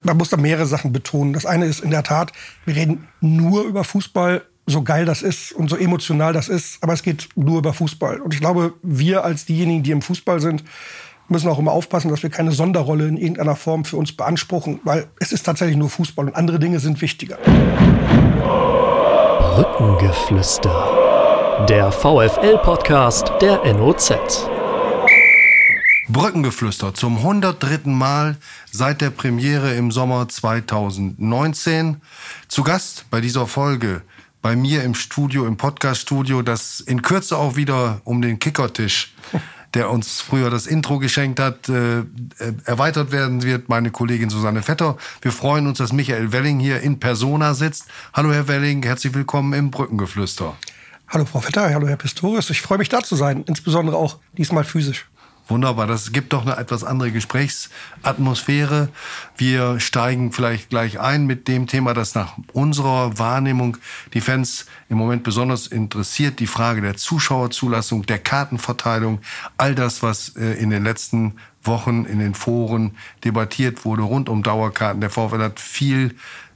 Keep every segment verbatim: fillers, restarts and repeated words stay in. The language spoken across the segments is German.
Man muss da mehrere Sachen betonen. Das eine ist in der Tat, wir reden nur über Fußball, so geil das ist und so emotional das ist, aber es geht nur über Fußball. Und ich glaube, wir als diejenigen, die im Fußball sind, müssen auch immer aufpassen, dass wir keine Sonderrolle in irgendeiner Form für uns beanspruchen, weil es ist tatsächlich nur Fußball und andere Dinge sind wichtiger. Brückengeflüster, der VfL-Podcast der N O Z. Brückengeflüster zum hundertdritten Mal seit der Premiere im Sommer zweitausendneunzehn. Zu Gast bei dieser Folge bei mir im Studio, im Podcast-Studio, das in Kürze auch wieder um den Kickertisch, der uns früher das Intro geschenkt hat, äh, erweitert werden wird, meine Kollegin Susanne Vetter. Wir freuen uns, dass Michael Welling hier in Persona sitzt. Hallo Herr Welling, herzlich willkommen im Brückengeflüster. Hallo Frau Vetter, hallo Herr Pistorius. Ich freue mich da zu sein, insbesondere auch diesmal physisch. Wunderbar, das gibt doch eine etwas andere Gesprächsatmosphäre. Wir steigen vielleicht gleich ein mit dem Thema, das nach unserer Wahrnehmung die Fans im Moment besonders interessiert. Die Frage der Zuschauerzulassung, der Kartenverteilung, all das, was in den letzten Wochen in den Foren debattiert wurde rund um Dauerkarten. Der VfL hat viel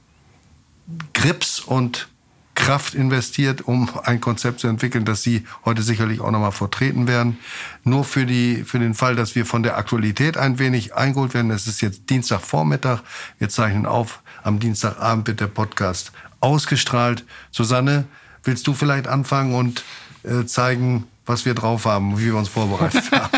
Grips und Kraft investiert, um ein Konzept zu entwickeln, das Sie heute sicherlich auch nochmal vertreten werden. Nur für die, für den Fall, dass wir von der Aktualität ein wenig eingeholt werden. Es ist jetzt Dienstagvormittag. Wir zeichnen auf. Am Dienstagabend wird der Podcast ausgestrahlt. Susanne, willst du vielleicht anfangen und äh, zeigen, was wir drauf haben, wie wir uns vorbereitet haben?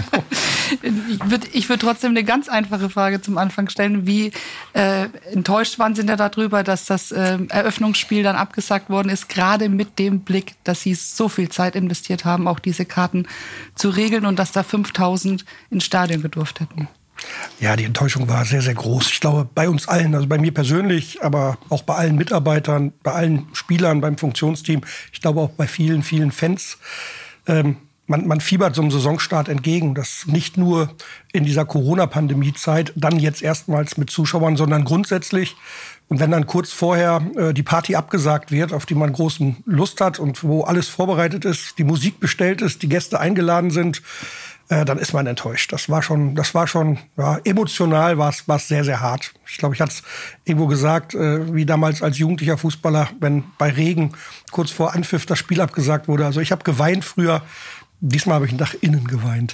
Ich würde ich würd trotzdem eine ganz einfache Frage zum Anfang stellen. Wie äh, enttäuscht waren Sie denn darüber, dass das äh, Eröffnungsspiel dann abgesagt worden ist, gerade mit dem Blick, dass Sie so viel Zeit investiert haben, auch diese Karten zu regeln und dass da fünftausend ins Stadion gedurft hätten? Ja, die Enttäuschung war sehr, sehr groß. Ich glaube, bei uns allen, also bei mir persönlich, aber auch bei allen Mitarbeitern, bei allen Spielern, beim Funktionsteam, ich glaube auch bei vielen, vielen Fans. Ähm, Man, man fiebert so einem Saisonstart entgegen, dass nicht nur in dieser Corona-Pandemie-Zeit dann jetzt erstmals mit Zuschauern, sondern grundsätzlich. Und wenn dann kurz vorher äh, die Party abgesagt wird, auf die man großen Lust hat und wo alles vorbereitet ist, die Musik bestellt ist, die Gäste eingeladen sind, äh, dann ist man enttäuscht. Das war schon, das war schon ja, emotional war es sehr, sehr hart. Ich glaube, ich hatte es irgendwo gesagt, äh, wie damals als jugendlicher Fußballer, wenn bei Regen kurz vor Anpfiff das Spiel abgesagt wurde. Also ich habe geweint früher. Diesmal habe ich nach innen geweint.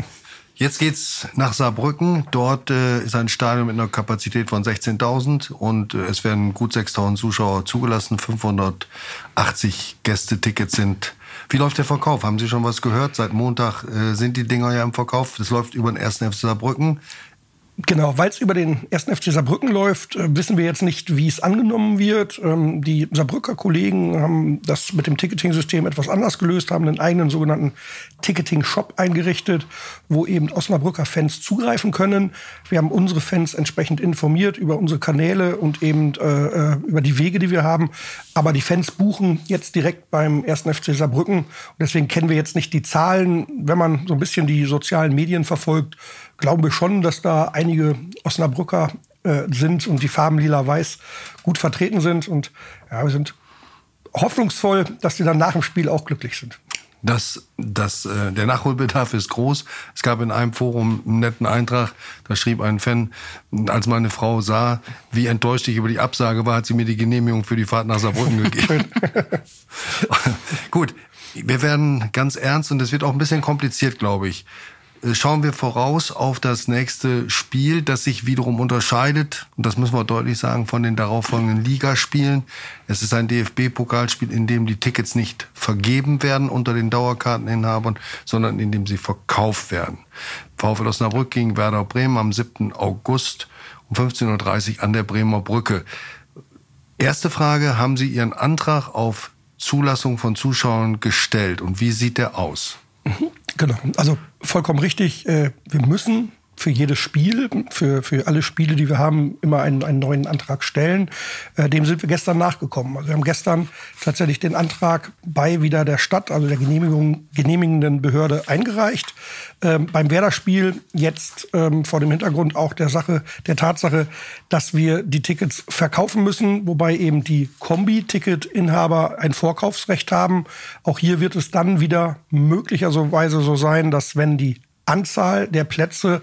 Jetzt geht's nach Saarbrücken. Dort äh, ist ein Stadion mit einer Kapazität von sechzehntausend und äh, es werden gut sechstausend Zuschauer zugelassen. fünfhundertachtzig Gästetickets sind. Wie läuft der Verkauf? Haben Sie schon was gehört? Seit Montag äh, sind die Dinger ja im Verkauf. Das läuft über den ersten F C Saarbrücken. Genau, weil es über den ersten F C Saarbrücken läuft, äh, wissen wir jetzt nicht, wie es angenommen wird. Ähm, die Saarbrücker Kollegen haben das mit dem Ticketing-System etwas anders gelöst, haben einen eigenen sogenannten Ticketing-Shop eingerichtet, wo eben Osnabrücker Fans zugreifen können. Wir haben unsere Fans entsprechend informiert über unsere Kanäle und eben äh, über die Wege, die wir haben. Aber die Fans buchen jetzt direkt beim ersten F C Saarbrücken. Und deswegen kennen wir jetzt nicht die Zahlen. Wenn man so ein bisschen die sozialen Medien verfolgt, glauben wir schon, dass da einige Osnabrücker äh, sind und die Farben lila-weiß gut vertreten sind. Und ja, wir sind hoffnungsvoll, dass die dann nach dem Spiel auch glücklich sind. Das, das, äh, der Nachholbedarf ist groß. Es gab in einem Forum einen netten Eintrag, da schrieb ein Fan, als meine Frau sah, wie enttäuscht ich über die Absage war, hat sie mir die Genehmigung für die Fahrt nach Saarbrücken gegeben. Gut, wir werden ganz ernst und es wird auch ein bisschen kompliziert, glaube ich. Schauen wir voraus auf das nächste Spiel, das sich wiederum unterscheidet, und das müssen wir deutlich sagen, von den darauffolgenden Ligaspielen. Es ist ein D F B-Pokalspiel, in dem die Tickets nicht vergeben werden unter den Dauerkarteninhabern, sondern in dem sie verkauft werden. VfL Osnabrück gegen Werder Bremen am siebten August um fünfzehn Uhr dreißig an der Bremer Brücke. Erste Frage, haben Sie Ihren Antrag auf Zulassung von Zuschauern gestellt und wie sieht der aus? Genau, also vollkommen richtig. Wir müssen für jedes Spiel, für, für alle Spiele, die wir haben, immer einen, einen neuen Antrag stellen. Dem sind wir gestern nachgekommen. Also wir haben gestern tatsächlich den Antrag bei wieder der Stadt, also der Genehmigung, genehmigenden Behörde eingereicht. Ähm, beim Werder-Spiel jetzt ähm, vor dem Hintergrund auch der Sache, der Tatsache, dass wir die Tickets verkaufen müssen, wobei eben die Kombi-Ticket-Inhaber ein Vorkaufsrecht haben. Auch hier wird es dann wieder möglicherweise so sein, dass wenn die Anzahl der Plätze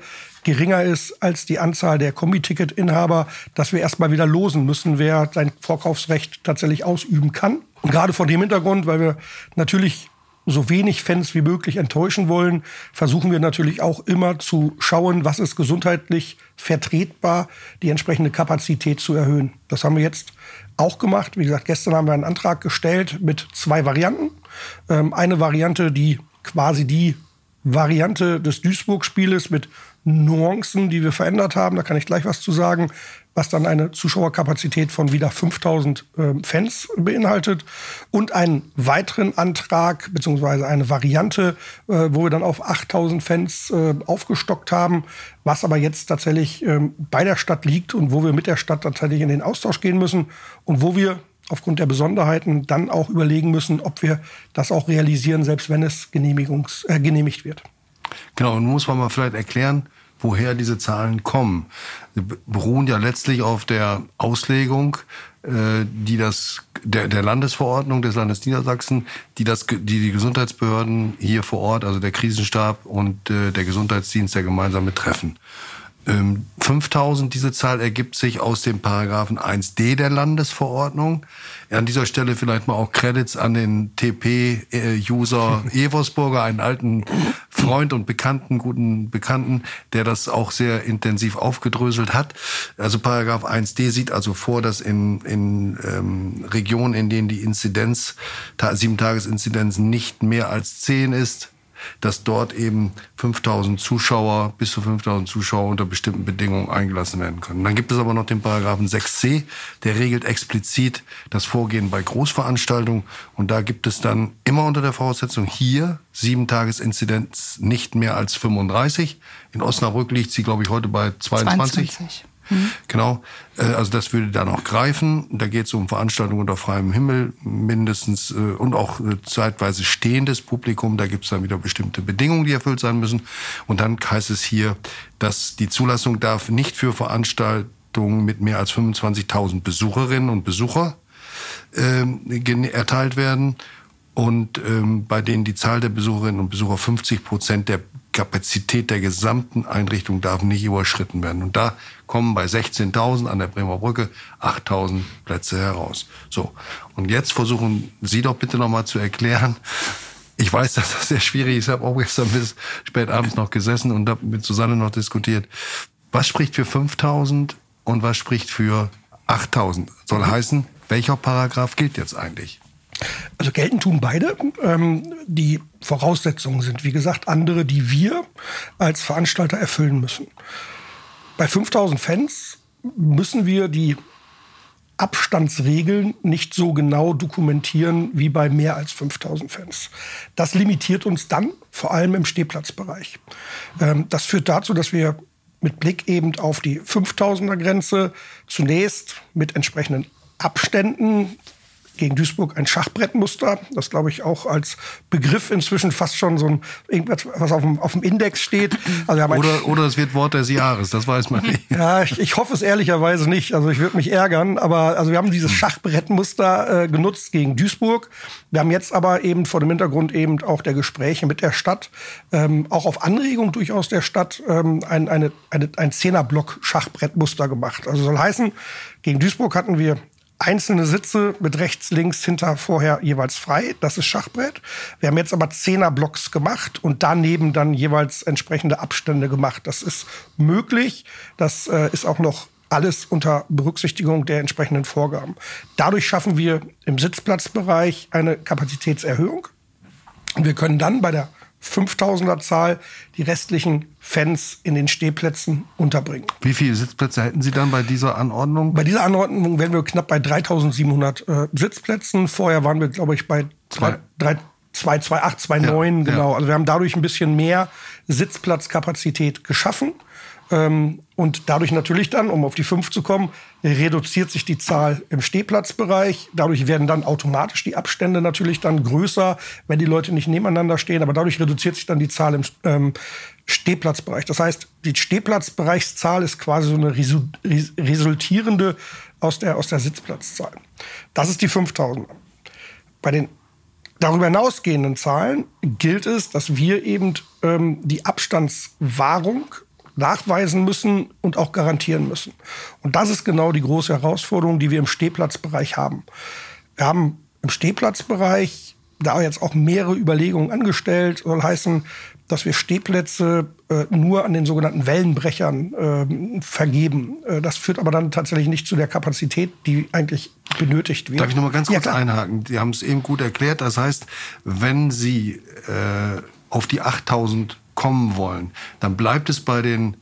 geringer ist als die Anzahl der Kombi-Ticket-Inhaber, dass wir erstmal wieder losen müssen, wer sein Vorkaufsrecht tatsächlich ausüben kann. Und gerade vor dem Hintergrund, weil wir natürlich so wenig Fans wie möglich enttäuschen wollen, versuchen wir natürlich auch immer zu schauen, was ist gesundheitlich vertretbar, die entsprechende Kapazität zu erhöhen. Das haben wir jetzt auch gemacht. Wie gesagt, gestern haben wir einen Antrag gestellt mit zwei Varianten. Ähm, eine Variante, die quasi die Variante des Duisburg-Spieles mit Nuancen, die wir verändert haben, da kann ich gleich was zu sagen, was dann eine Zuschauerkapazität von wieder fünftausend äh, Fans beinhaltet. Und einen weiteren Antrag, beziehungsweise eine Variante, äh, wo wir dann auf achttausend Fans äh, aufgestockt haben, was aber jetzt tatsächlich äh, bei der Stadt liegt und wo wir mit der Stadt tatsächlich in den Austausch gehen müssen und wo wir aufgrund der Besonderheiten dann auch überlegen müssen, ob wir das auch realisieren, selbst wenn es genehmigungs, äh, genehmigt wird. Genau, und muss man mal vielleicht erklären, woher diese Zahlen kommen. Sie beruhen ja letztlich auf der Auslegung, äh, die das der, der Landesverordnung des Landes Niedersachsen, die das die die Gesundheitsbehörden hier vor Ort, also der Krisenstab und äh, der Gesundheitsdienst, ja gemeinsam betreffen. Ähm, fünftausend, diese Zahl ergibt sich aus dem Paragraphen eins d der Landesverordnung. An dieser Stelle vielleicht mal auch Credits an den T P-User Eversburger, einen alten Freund und Bekannten, guten Bekannten, der das auch sehr intensiv aufgedröselt hat. Also Paragraph eins d sieht also vor, dass in, in ähm, Regionen, in denen die Inzidenz, sieben-Tages-Inzidenz nicht mehr als zehn ist, dass dort eben fünftausend Zuschauer, bis zu fünftausend Zuschauer unter bestimmten Bedingungen eingelassen werden können. Dann gibt es aber noch den Paragraphen sechs c, der regelt explizit das Vorgehen bei Großveranstaltungen. Und da gibt es dann immer unter der Voraussetzung hier sieben-Tages-Inzidenz nicht mehr als fünfunddreißig. In Osnabrück liegt sie, glaube ich, heute bei zweiundzwanzig. zweiundzwanzig. Mhm. Genau, also das würde dann auch greifen. Da geht es um Veranstaltungen unter freiem Himmel mindestens und auch zeitweise stehendes Publikum. Da gibt es dann wieder bestimmte Bedingungen, die erfüllt sein müssen. Und dann heißt es hier, dass die Zulassung darf nicht für Veranstaltungen mit mehr als fünfundzwanzigtausend Besucherinnen und Besucher äh, erteilt werden. Und ähm, bei denen die Zahl der Besucherinnen und Besucher fünfzig Prozent der Kapazität der gesamten Einrichtung darf nicht überschritten werden. Und da kommen bei sechzehntausend an der Bremer Brücke achttausend Plätze heraus. So, und jetzt versuchen Sie doch bitte noch mal zu erklären. Ich weiß, dass das sehr schwierig ist. Ich habe auch gestern bis spät abends noch gesessen und habe mit Susanne noch diskutiert. Was spricht für fünftausend und was spricht für achttausend? Soll heißen, welcher Paragraph gilt jetzt eigentlich? Also gelten tun beide. Ähm, die Voraussetzungen sind, wie gesagt, andere, die wir als Veranstalter erfüllen müssen. Bei fünftausend Fans müssen wir die Abstandsregeln nicht so genau dokumentieren wie bei mehr als fünftausend Fans. Das limitiert uns dann vor allem im Stehplatzbereich. Ähm, das führt dazu, dass wir mit Blick eben auf die fünftausender Grenze zunächst mit entsprechenden Abständen gegen Duisburg ein Schachbrettmuster, das glaube ich auch als Begriff inzwischen fast schon so ein irgendwas, was auf dem, auf dem Index steht. Also wir haben oder, oder es wird Wort des Jahres, das weiß man nicht. Ja, ich, ich hoffe es ehrlicherweise nicht. Also ich würde mich ärgern, aber also wir haben dieses Schachbrettmuster äh, genutzt gegen Duisburg. Wir haben jetzt aber eben vor dem Hintergrund eben auch der Gespräche mit der Stadt, ähm, auch auf Anregung durchaus der Stadt, ähm, ein, eine, eine, ein Zehnerblock-Schachbrettmuster gemacht. Also soll heißen, gegen Duisburg hatten wir einzelne Sitze mit rechts, links, hinter, vorher jeweils frei. Das ist Schachbrett. Wir haben jetzt aber Zehnerblocks gemacht und daneben dann jeweils entsprechende Abstände gemacht. Das ist möglich. Das äh, ist auch noch alles unter Berücksichtigung der entsprechenden Vorgaben. Dadurch schaffen wir im Sitzplatzbereich eine Kapazitätserhöhung. Und wir können dann bei der fünftausender Zahl die restlichen Fans in den Stehplätzen unterbringen. Wie viele Sitzplätze hätten Sie dann bei dieser Anordnung? Bei dieser Anordnung wären wir knapp bei dreitausendsiebenhundert äh, Sitzplätzen. Vorher waren wir, glaube ich, bei zwei Komma acht, zwei Komma neun. Ja, genau. Ja. Also wir haben dadurch ein bisschen mehr Sitzplatzkapazität geschaffen. Ähm, und dadurch natürlich dann, um auf die fünf zu kommen, reduziert sich die Zahl im Stehplatzbereich. Dadurch werden dann automatisch die Abstände natürlich dann größer, wenn die Leute nicht nebeneinander stehen. Aber dadurch reduziert sich dann die Zahl im ähm, Stehplatzbereich. Das heißt, die Stehplatzbereichszahl ist quasi so eine resu- res- resultierende aus der, aus der Sitzplatzzahl. Das ist die fünftausender. Bei den darüber hinausgehenden Zahlen gilt es, dass wir eben ähm, die Abstandswahrung nachweisen müssen und auch garantieren müssen. Und das ist genau die große Herausforderung, die wir im Stehplatzbereich haben. Wir haben im Stehplatzbereich da jetzt auch mehrere Überlegungen angestellt. Soll heißen, dass wir Stehplätze äh, nur an den sogenannten Wellenbrechern äh, vergeben. Äh, das führt aber dann tatsächlich nicht zu der Kapazität, die eigentlich benötigt wird. Darf ich noch mal ganz kurz ja, einhaken? Sie haben es eben gut erklärt. Das heißt, wenn Sie äh, auf die achttausend kommen wollen, dann bleibt es bei den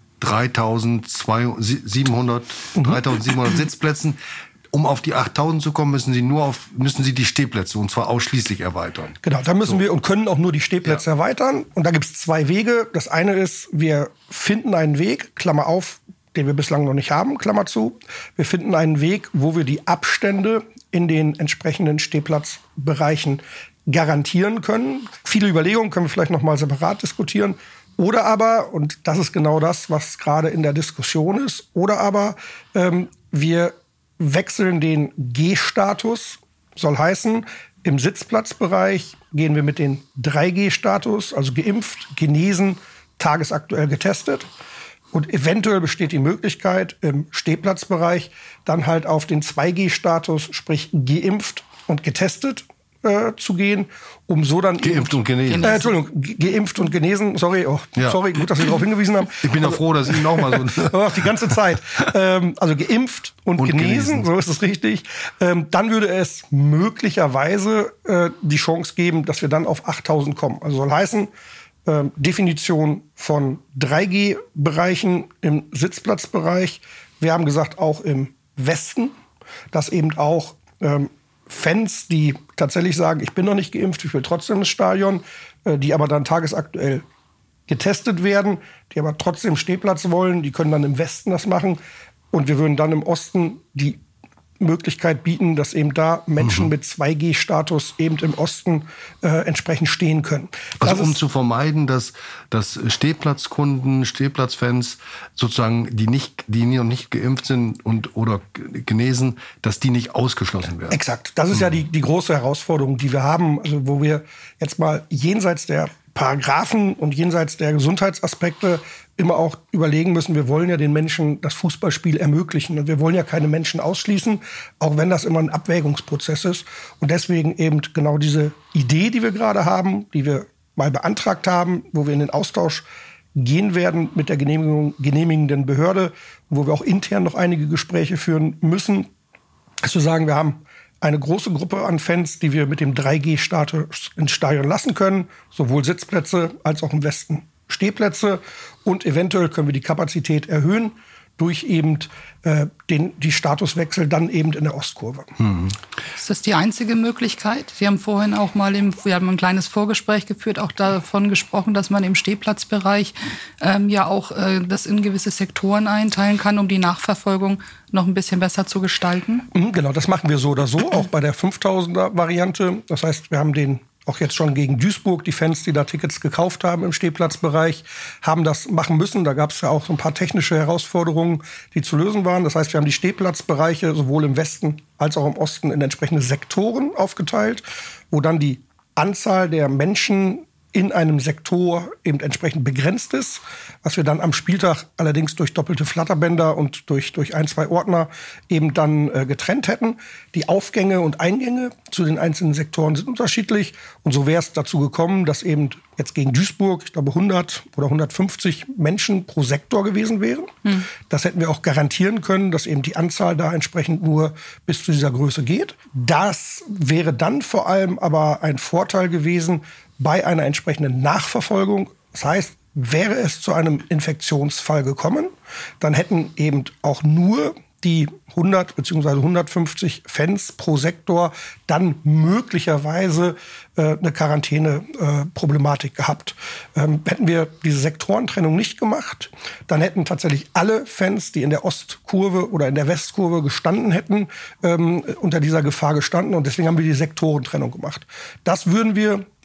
dreitausendsiebenhundert dreitausendsiebenhundert Sitzplätzen. Um auf die achttausend zu kommen, müssen Sie nur auf, müssen Sie die Stehplätze, und zwar ausschließlich erweitern. Genau, da müssen so. wir und können auch nur die Stehplätze ja. erweitern. Und da gibt es zwei Wege. Das eine ist, wir finden einen Weg, Klammer auf, den wir bislang noch nicht haben, Klammer zu. Wir finden einen Weg, wo wir die Abstände in den entsprechenden Stehplatzbereichen garantieren können. Viele Überlegungen können wir vielleicht noch mal separat diskutieren. Oder aber, und das ist genau das, was gerade in der Diskussion ist, oder aber ähm, wir wechseln den G-Status, soll heißen, im Sitzplatzbereich gehen wir mit dem drei G-Status, also geimpft, genesen, tagesaktuell getestet. Und eventuell besteht die Möglichkeit, im Stehplatzbereich dann halt auf den zwei G-Status, sprich geimpft und getestet, äh, zu gehen, um so dann... Geimpft und genesen. Äh, Entschuldigung, geimpft und genesen. Sorry, oh, ja. sorry, gut, dass Sie darauf hingewiesen haben. Ich bin ja froh, dass Ihnen auch mal so... Aber die ganze Zeit. Ähm, also geimpft und, und genesen, genesen, so ist es richtig. Ähm, dann würde es möglicherweise äh, die Chance geben, dass wir dann auf achttausend kommen. Also soll heißen, äh, Definition von drei G-Bereichen im Sitzplatzbereich. Wir haben gesagt, auch im Westen, dass eben auch ähm, Fans, die tatsächlich sagen, ich bin noch nicht geimpft, ich will trotzdem ins Stadion, äh, die aber dann tagesaktuell getestet werden, die aber trotzdem Stehplatz wollen, die können dann im Westen das machen. Und wir würden dann im Osten die Möglichkeit bieten, dass eben da Menschen mhm. mit zwei G-Status eben im Osten äh, entsprechend stehen können. Also das um zu vermeiden, dass, dass Stehplatzkunden, Stehplatzfans sozusagen, die nicht, die noch nicht geimpft sind und oder genesen, dass die nicht ausgeschlossen werden. Exakt. Das ist mhm. ja die, die große Herausforderung, die wir haben, also wo wir jetzt mal jenseits der Paragraphen und jenseits der Gesundheitsaspekte immer auch überlegen müssen, wir wollen ja den Menschen das Fußballspiel ermöglichen und wir wollen ja keine Menschen ausschließen, auch wenn das immer ein Abwägungsprozess ist. Und deswegen eben genau diese Idee, die wir gerade haben, die wir mal beantragt haben, wo wir in den Austausch gehen werden mit der Genehmigung, genehmigenden Behörde, wo wir auch intern noch einige Gespräche führen müssen, ist zu sagen, wir haben eine große Gruppe an Fans, die wir mit dem drei G-Status ins Stadion lassen können, sowohl Sitzplätze als auch im Westen Stehplätze. Und eventuell können wir die Kapazität erhöhen durch eben äh, den die Statuswechsel dann eben in der Ostkurve. Mhm. Ist das die einzige Möglichkeit? Sie haben vorhin auch mal im, wir haben ein kleines Vorgespräch geführt, auch davon gesprochen, dass man im Stehplatzbereich ähm, ja auch äh, das in gewisse Sektoren einteilen kann, um die Nachverfolgung noch ein bisschen besser zu gestalten. Mhm, genau, das machen wir so oder so, auch bei der fünftausender Variante. Das heißt, wir haben den auch jetzt schon gegen Duisburg, die Fans, die da Tickets gekauft haben im Stehplatzbereich, haben das machen müssen. Da gab es ja auch so ein paar technische Herausforderungen, die zu lösen waren. Das heißt, wir haben die Stehplatzbereiche sowohl im Westen als auch im Osten in entsprechende Sektoren aufgeteilt, wo dann die Anzahl der Menschen in einem Sektor eben entsprechend begrenzt ist, was wir dann am Spieltag allerdings durch doppelte Flatterbänder und durch, durch ein, zwei Ordner eben dann äh, getrennt hätten. Die Aufgänge und Eingänge zu den einzelnen Sektoren sind unterschiedlich. Und so wäre es dazu gekommen, dass eben jetzt gegen Duisburg, ich glaube, hundert oder hundertfünfzig Menschen pro Sektor gewesen wären. Hm. Das hätten wir auch garantieren können, dass eben die Anzahl da entsprechend nur bis zu dieser Größe geht. Das wäre dann vor allem aber ein Vorteil gewesen, bei einer entsprechenden Nachverfolgung. Das heißt, wäre es zu einem Infektionsfall gekommen, dann hätten eben auch nur die hundert bzw. hundertfünfzig Fans pro Sektor dann möglicherweise äh, eine Quarantäne-Problematik äh, gehabt. Ähm, hätten wir diese Sektorentrennung nicht gemacht, dann hätten tatsächlich alle Fans, die in der Ostkurve oder in der Westkurve gestanden hätten, ähm, unter dieser Gefahr gestanden. Und deswegen haben wir die Sektorentrennung gemacht. Das würden wir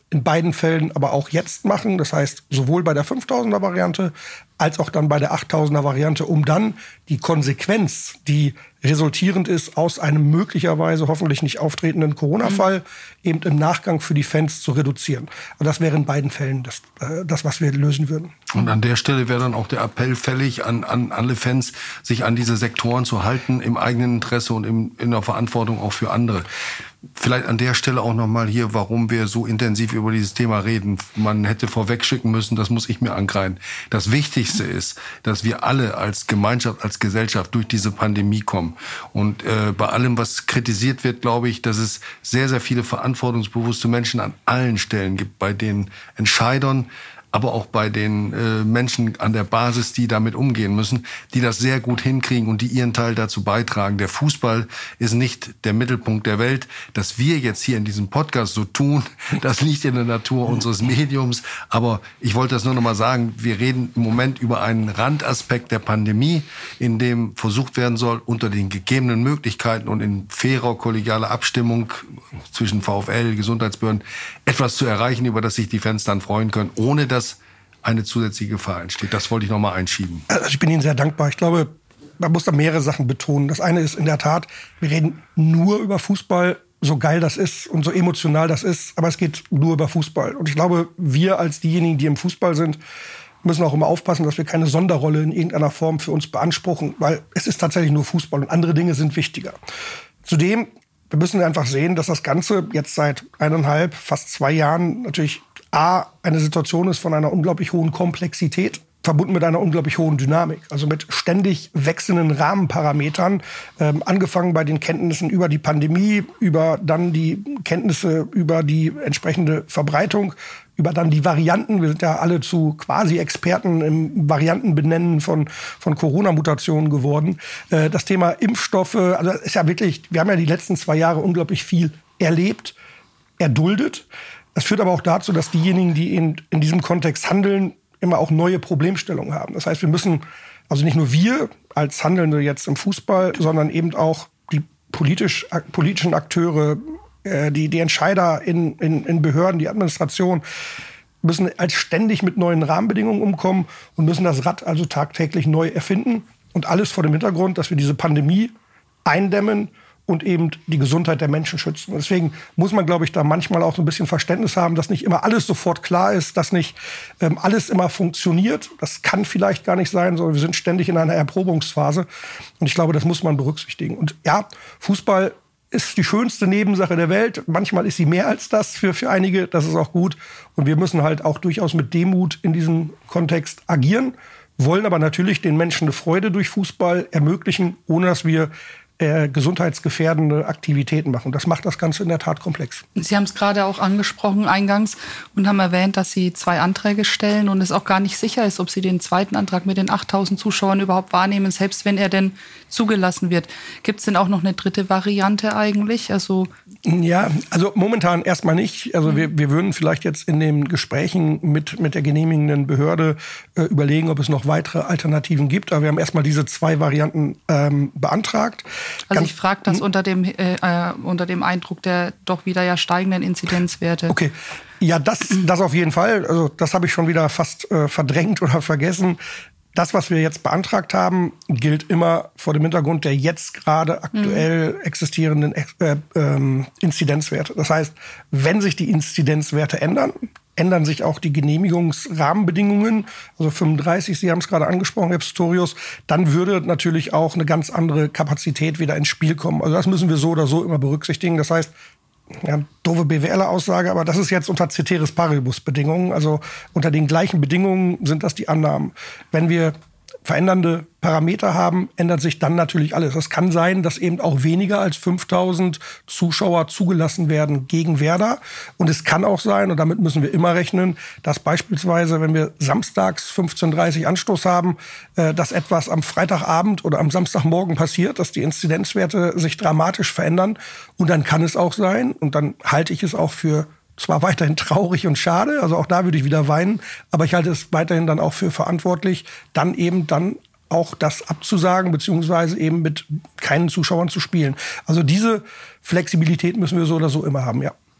in beiden Fällen aber auch jetzt machen. Das heißt, sowohl bei der fünftausender-Variante als auch dann bei der achttausender-Variante, um dann die Konsequenz, die resultierend ist aus einem möglicherweise hoffentlich nicht auftretenden Corona-Fall, mhm. eben im Nachgang für die Fans zu reduzieren. Und das wäre in beiden Fällen das, äh, das, was wir lösen würden. Und an der Stelle wäre dann auch der Appell fällig an, an alle Fans, sich an diese Sektoren zu halten, im eigenen Interesse und im, in der Verantwortung auch für andere. Vielleicht an der Stelle auch nochmal hier, warum wir so intensiv über dieses Thema reden. Man hätte vorwegschicken müssen, das muss ich mir ankreiden. Das Wichtigste ist, dass wir alle als Gemeinschaft, als Gesellschaft durch diese Pandemie kommen. Und äh, bei allem, was kritisiert wird, glaube ich, dass es sehr, sehr viele verantwortungsbewusste Menschen an allen Stellen gibt, bei den Entscheidern, aber auch bei den äh, Menschen an der Basis, die damit umgehen müssen, die das sehr gut hinkriegen und die ihren Teil dazu beitragen. Der Fußball ist nicht der Mittelpunkt der Welt. Dass wir jetzt hier in diesem Podcast so tun, das liegt in der Natur unseres Mediums. Aber ich wollte das nur noch mal sagen, wir reden im Moment über einen Randaspekt der Pandemie, in dem versucht werden soll, unter den gegebenen Möglichkeiten und in fairer, kollegialer Abstimmung zwischen VfL, Gesundheitsbehörden, etwas zu erreichen, über das sich die Fans dann freuen können, ohne dass eine zusätzliche Gefahr entsteht. Das wollte ich noch mal einschieben. Also ich bin Ihnen sehr dankbar. Ich glaube, man muss da mehrere Sachen betonen. Das eine ist in der Tat, wir reden nur über Fußball, so geil das ist und so emotional das ist, aber es geht nur über Fußball. Und ich glaube, wir als diejenigen, die im Fußball sind, müssen auch immer aufpassen, dass wir keine Sonderrolle in irgendeiner Form für uns beanspruchen, weil es ist tatsächlich nur Fußball und andere Dinge sind wichtiger. Zudem, wir müssen einfach sehen, dass das Ganze jetzt seit eineinhalb, fast zwei Jahren natürlich A, eine Situation ist von einer unglaublich hohen Komplexität, verbunden mit einer unglaublich hohen Dynamik. Also mit ständig wechselnden Rahmenparametern, ähm, angefangen bei den Kenntnissen über die Pandemie, über dann die Kenntnisse über die entsprechende Verbreitung, über dann die Varianten. Wir sind ja alle zu quasi Experten im Variantenbenennen von, von Corona-Mutationen geworden. Äh, das Thema Impfstoffe, also ist ja wirklich, wir haben ja die letzten zwei Jahre unglaublich viel erlebt, erduldet. Das führt aber auch dazu, dass diejenigen, die in, in diesem Kontext handeln, immer auch neue Problemstellungen haben. Das heißt, wir müssen, also nicht nur wir als Handelnde jetzt im Fußball, sondern eben auch die politisch, politischen Akteure, äh, die, die Entscheider in, in, in Behörden, die Administration, müssen als ständig mit neuen Rahmenbedingungen umkommen und müssen das Rad also tagtäglich neu erfinden. Und alles vor dem Hintergrund, dass wir diese Pandemie eindämmen und eben die Gesundheit der Menschen schützen. Und deswegen muss man, glaube ich, da manchmal auch so ein bisschen Verständnis haben, dass nicht immer alles sofort klar ist, dass nicht ähm, alles immer funktioniert. Das kann vielleicht gar nicht sein, sondern wir sind ständig in einer Erprobungsphase. Und ich glaube, das muss man berücksichtigen. Und ja, Fußball ist die schönste Nebensache der Welt. Manchmal ist sie mehr als das für, für einige. Das ist auch gut. Und wir müssen halt auch durchaus mit Demut in diesem Kontext agieren, wollen aber natürlich den Menschen eine Freude durch Fußball ermöglichen, ohne dass wir Äh, gesundheitsgefährdende Aktivitäten machen. Das macht das Ganze in der Tat komplex. Sie haben es gerade auch angesprochen eingangs und haben erwähnt, dass Sie zwei Anträge stellen und es auch gar nicht sicher ist, ob Sie den zweiten Antrag mit den achttausend Zuschauern überhaupt wahrnehmen, selbst wenn er denn zugelassen wird. Gibt es denn auch noch eine dritte Variante eigentlich? Also ja, also momentan erstmal nicht. Also wir, wir würden vielleicht jetzt in den Gesprächen mit, mit der genehmigenden Behörde äh, überlegen, ob es noch weitere Alternativen gibt. Aber wir haben erstmal diese zwei Varianten ähm, beantragt. Also Ganz, ich frage das unter dem, äh, unter dem Eindruck der doch wieder ja steigenden Inzidenzwerte. Okay, ja, das, das auf jeden Fall. Also das habe ich schon wieder fast äh, verdrängt oder vergessen. Das, was wir jetzt beantragt haben, gilt immer vor dem Hintergrund der jetzt gerade aktuell mhm. existierenden äh, äh, Inzidenzwerte. Das heißt, wenn sich die Inzidenzwerte ändern, ändern sich auch die Genehmigungsrahmenbedingungen, also fünfunddreißig, Sie haben es gerade angesprochen, Herr Pistorius, dann würde natürlich auch eine ganz andere Kapazität wieder ins Spiel kommen. Also das müssen wir so oder so immer berücksichtigen. Das heißt, ja, doofe B W L-Aussage, aber das ist jetzt unter Ceteris Paribus-Bedingungen. Also unter den gleichen Bedingungen sind das die Annahmen. Wenn wir verändernde Parameter haben, ändert sich dann natürlich alles. Es kann sein, dass eben auch weniger als fünftausend Zuschauer zugelassen werden gegen Werder. Und es kann auch sein, und damit müssen wir immer rechnen, dass beispielsweise, wenn wir samstags fünfzehn Uhr dreißig Anstoß haben, äh, dass etwas am Freitagabend oder am Samstagmorgen passiert, dass die Inzidenzwerte sich dramatisch verändern. Und dann kann es auch sein, und dann halte ich es auch für zwar weiterhin traurig und schade, also auch da würde ich wieder weinen, aber ich halte es weiterhin dann auch für verantwortlich, dann eben dann auch das abzusagen, beziehungsweise eben mit keinen Zuschauern zu spielen. Also diese Flexibilität müssen wir so oder so immer haben, ja.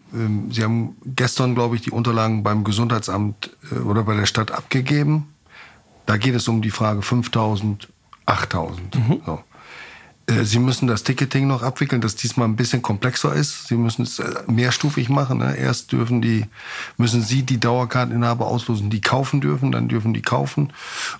ähm, Sie haben gestern, glaube ich, die Unterlagen beim Gesundheitsamt äh, oder bei der Stadt abgegeben. Da geht es um die Frage fünftausend, achttausend. Mhm. So. Sie müssen das Ticketing noch abwickeln, das diesmal ein bisschen komplexer ist. Sie müssen es mehrstufig machen. Ne? Erst dürfen die, müssen Sie die Dauerkarteninhaber auslosen, die kaufen dürfen, dann dürfen die kaufen.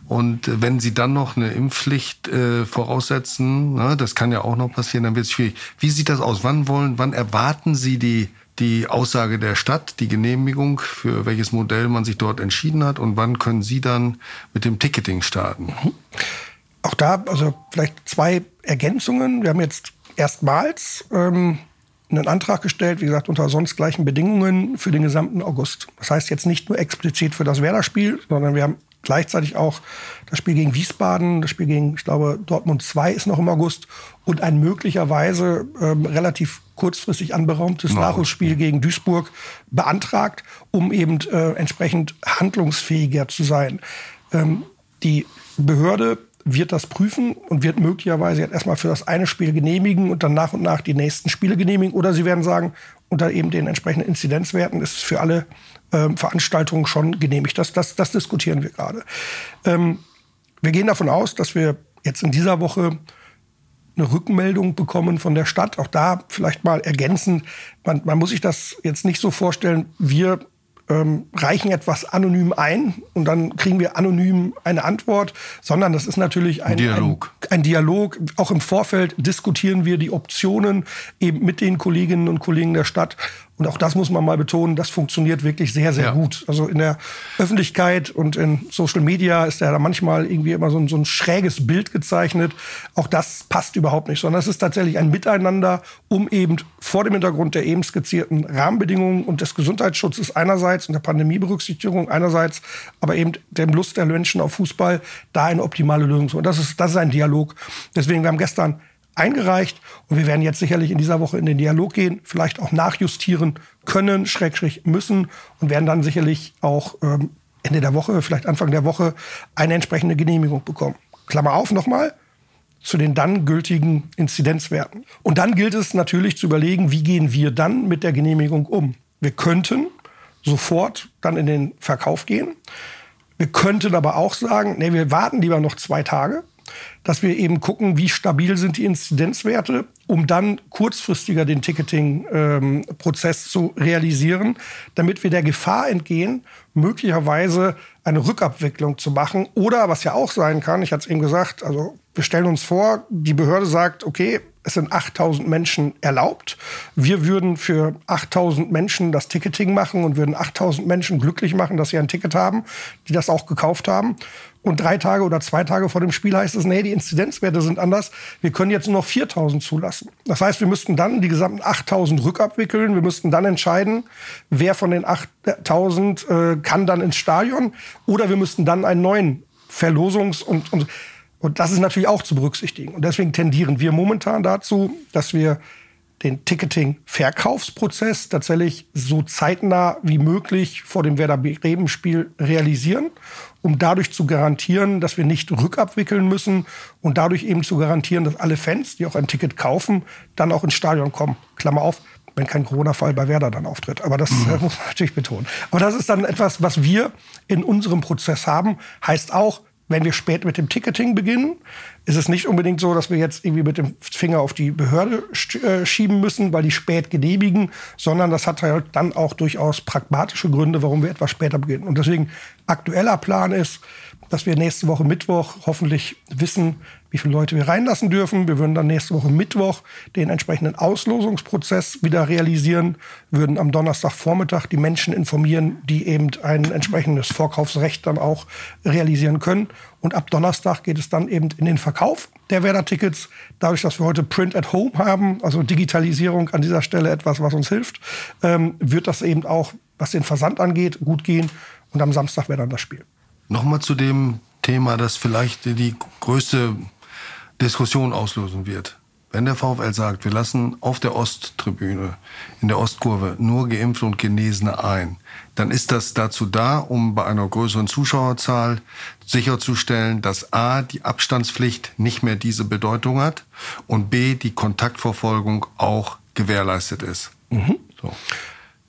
Und wenn Sie dann noch eine Impfpflicht äh, voraussetzen, ne, das kann ja auch noch passieren, dann wird es schwierig. Wie sieht das aus? Wann wollen, wann erwarten Sie die, die Aussage der Stadt, die Genehmigung, für welches Modell man sich dort entschieden hat? Und wann können Sie dann mit dem Ticketing starten? Mhm. Auch da, also vielleicht zwei Ergänzungen. Wir haben jetzt erstmals ähm, einen Antrag gestellt, wie gesagt, unter sonst gleichen Bedingungen für den gesamten August. Das heißt jetzt nicht nur explizit für das Werder-Spiel, sondern wir haben gleichzeitig auch das Spiel gegen Wiesbaden, das Spiel gegen, ich glaube, Dortmund zwei ist noch im August und ein möglicherweise ähm, relativ kurzfristig anberaumtes no. Nachholspiel gegen Duisburg beantragt, um eben äh, entsprechend handlungsfähiger zu sein. Ähm, die Behörde wird das prüfen und wird möglicherweise jetzt erstmal für das eine Spiel genehmigen und dann nach und nach die nächsten Spiele genehmigen. Oder sie werden sagen, unter eben den entsprechenden Inzidenzwerten ist es für alle ähm, Veranstaltungen schon genehmigt. Das, das, das diskutieren wir gerade. Ähm, wir gehen davon aus, dass wir jetzt in dieser Woche eine Rückmeldung bekommen von der Stadt. Auch da vielleicht mal ergänzend. Man, man muss sich das jetzt nicht so vorstellen, wir Ähm, reichen etwas anonym ein und dann kriegen wir anonym eine Antwort, sondern das ist natürlich ein Dialog. Ein, ein Dialog. Auch im Vorfeld diskutieren wir die Optionen eben mit den Kolleginnen und Kollegen der Stadt. Und auch das muss man mal betonen, das funktioniert wirklich sehr, sehr ja. gut. Also in der Öffentlichkeit und in Social Media ist ja da manchmal irgendwie immer so ein, so ein schräges Bild gezeichnet. Auch das passt überhaupt nicht, sondern es ist tatsächlich ein Miteinander, um eben vor dem Hintergrund der eben skizzierten Rahmenbedingungen und des Gesundheitsschutzes einerseits und der Pandemieberücksichtigung einerseits, aber eben dem Lust der Menschen auf Fußball, da eine optimale Lösung. Und das ist, das ist ein Dialog. Deswegen, wir haben gestern eingereicht und wir werden jetzt sicherlich in dieser Woche in den Dialog gehen, vielleicht auch nachjustieren können, Schrägstrich müssen und werden dann sicherlich auch ähm, Ende der Woche, vielleicht Anfang der Woche eine entsprechende Genehmigung bekommen. Klammer auf nochmal, zu den dann gültigen Inzidenzwerten. Und dann gilt es natürlich zu überlegen, wie gehen wir dann mit der Genehmigung um. Wir könnten sofort dann in den Verkauf gehen. Wir könnten aber auch sagen, nee, wir warten lieber noch zwei Tage, dass wir eben gucken, wie stabil sind die Inzidenzwerte, um dann kurzfristiger den Ticketing-Prozess ähm, zu realisieren, damit wir der Gefahr entgehen, möglicherweise eine Rückabwicklung zu machen. Oder, was ja auch sein kann, ich hatte es eben gesagt, also wir stellen uns vor, die Behörde sagt, okay, es sind achttausend Menschen erlaubt. Wir würden für achttausend Menschen das Ticketing machen und würden achttausend Menschen glücklich machen, dass sie ein Ticket haben, die das auch gekauft haben. Und drei Tage oder zwei Tage vor dem Spiel heißt es, nee, die Inzidenzwerte sind anders. Wir können jetzt nur noch viertausend zulassen. Das heißt, wir müssten dann die gesamten achttausend rückabwickeln. Wir müssten dann entscheiden, wer von den achttausend äh, kann dann ins Stadion. Oder wir müssten dann einen neuen Verlosungs- und, und Und das ist natürlich auch zu berücksichtigen. Und deswegen tendieren wir momentan dazu, dass wir den Ticketing-Verkaufsprozess tatsächlich so zeitnah wie möglich vor dem Werder-Bremen-Spiel realisieren, um dadurch zu garantieren, dass wir nicht rückabwickeln müssen und dadurch eben zu garantieren, dass alle Fans, die auch ein Ticket kaufen, dann auch ins Stadion kommen. Klammer auf, wenn kein Corona-Fall bei Werder dann auftritt. Aber das mhm. äh, muss man natürlich betonen. Aber das ist dann etwas, was wir in unserem Prozess haben. Heißt auch, wenn wir spät mit dem Ticketing beginnen, ist es nicht unbedingt so, dass wir jetzt irgendwie mit dem Finger auf die Behörde schieben müssen, weil die spät genehmigen, sondern das hat halt dann auch durchaus pragmatische Gründe, warum wir etwas später beginnen. Und deswegen aktueller Plan ist, dass wir nächste Woche Mittwoch hoffentlich wissen, wie viele Leute wir reinlassen dürfen. Wir würden dann nächste Woche Mittwoch den entsprechenden Auslosungsprozess wieder realisieren, würden am Donnerstagvormittag die Menschen informieren, die eben ein entsprechendes Vorkaufsrecht dann auch realisieren können. Und ab Donnerstag geht es dann eben in den Verkauf der Werder-Tickets. Dadurch, dass wir heute Print at Home haben, also Digitalisierung an dieser Stelle etwas, was uns hilft, ähm, wird das eben auch, was den Versand angeht, gut gehen. Und am Samstag wäre dann das Spiel. Nochmal zu dem Thema, das vielleicht die größte Diskussion auslösen wird. Wenn der VfL sagt, wir lassen auf der Osttribüne, in der Ostkurve, nur Geimpfte und Genesene ein, dann ist das dazu da, um bei einer größeren Zuschauerzahl sicherzustellen, dass A, die Abstandspflicht nicht mehr diese Bedeutung hat und B, die Kontaktverfolgung auch gewährleistet ist. Mhm. So.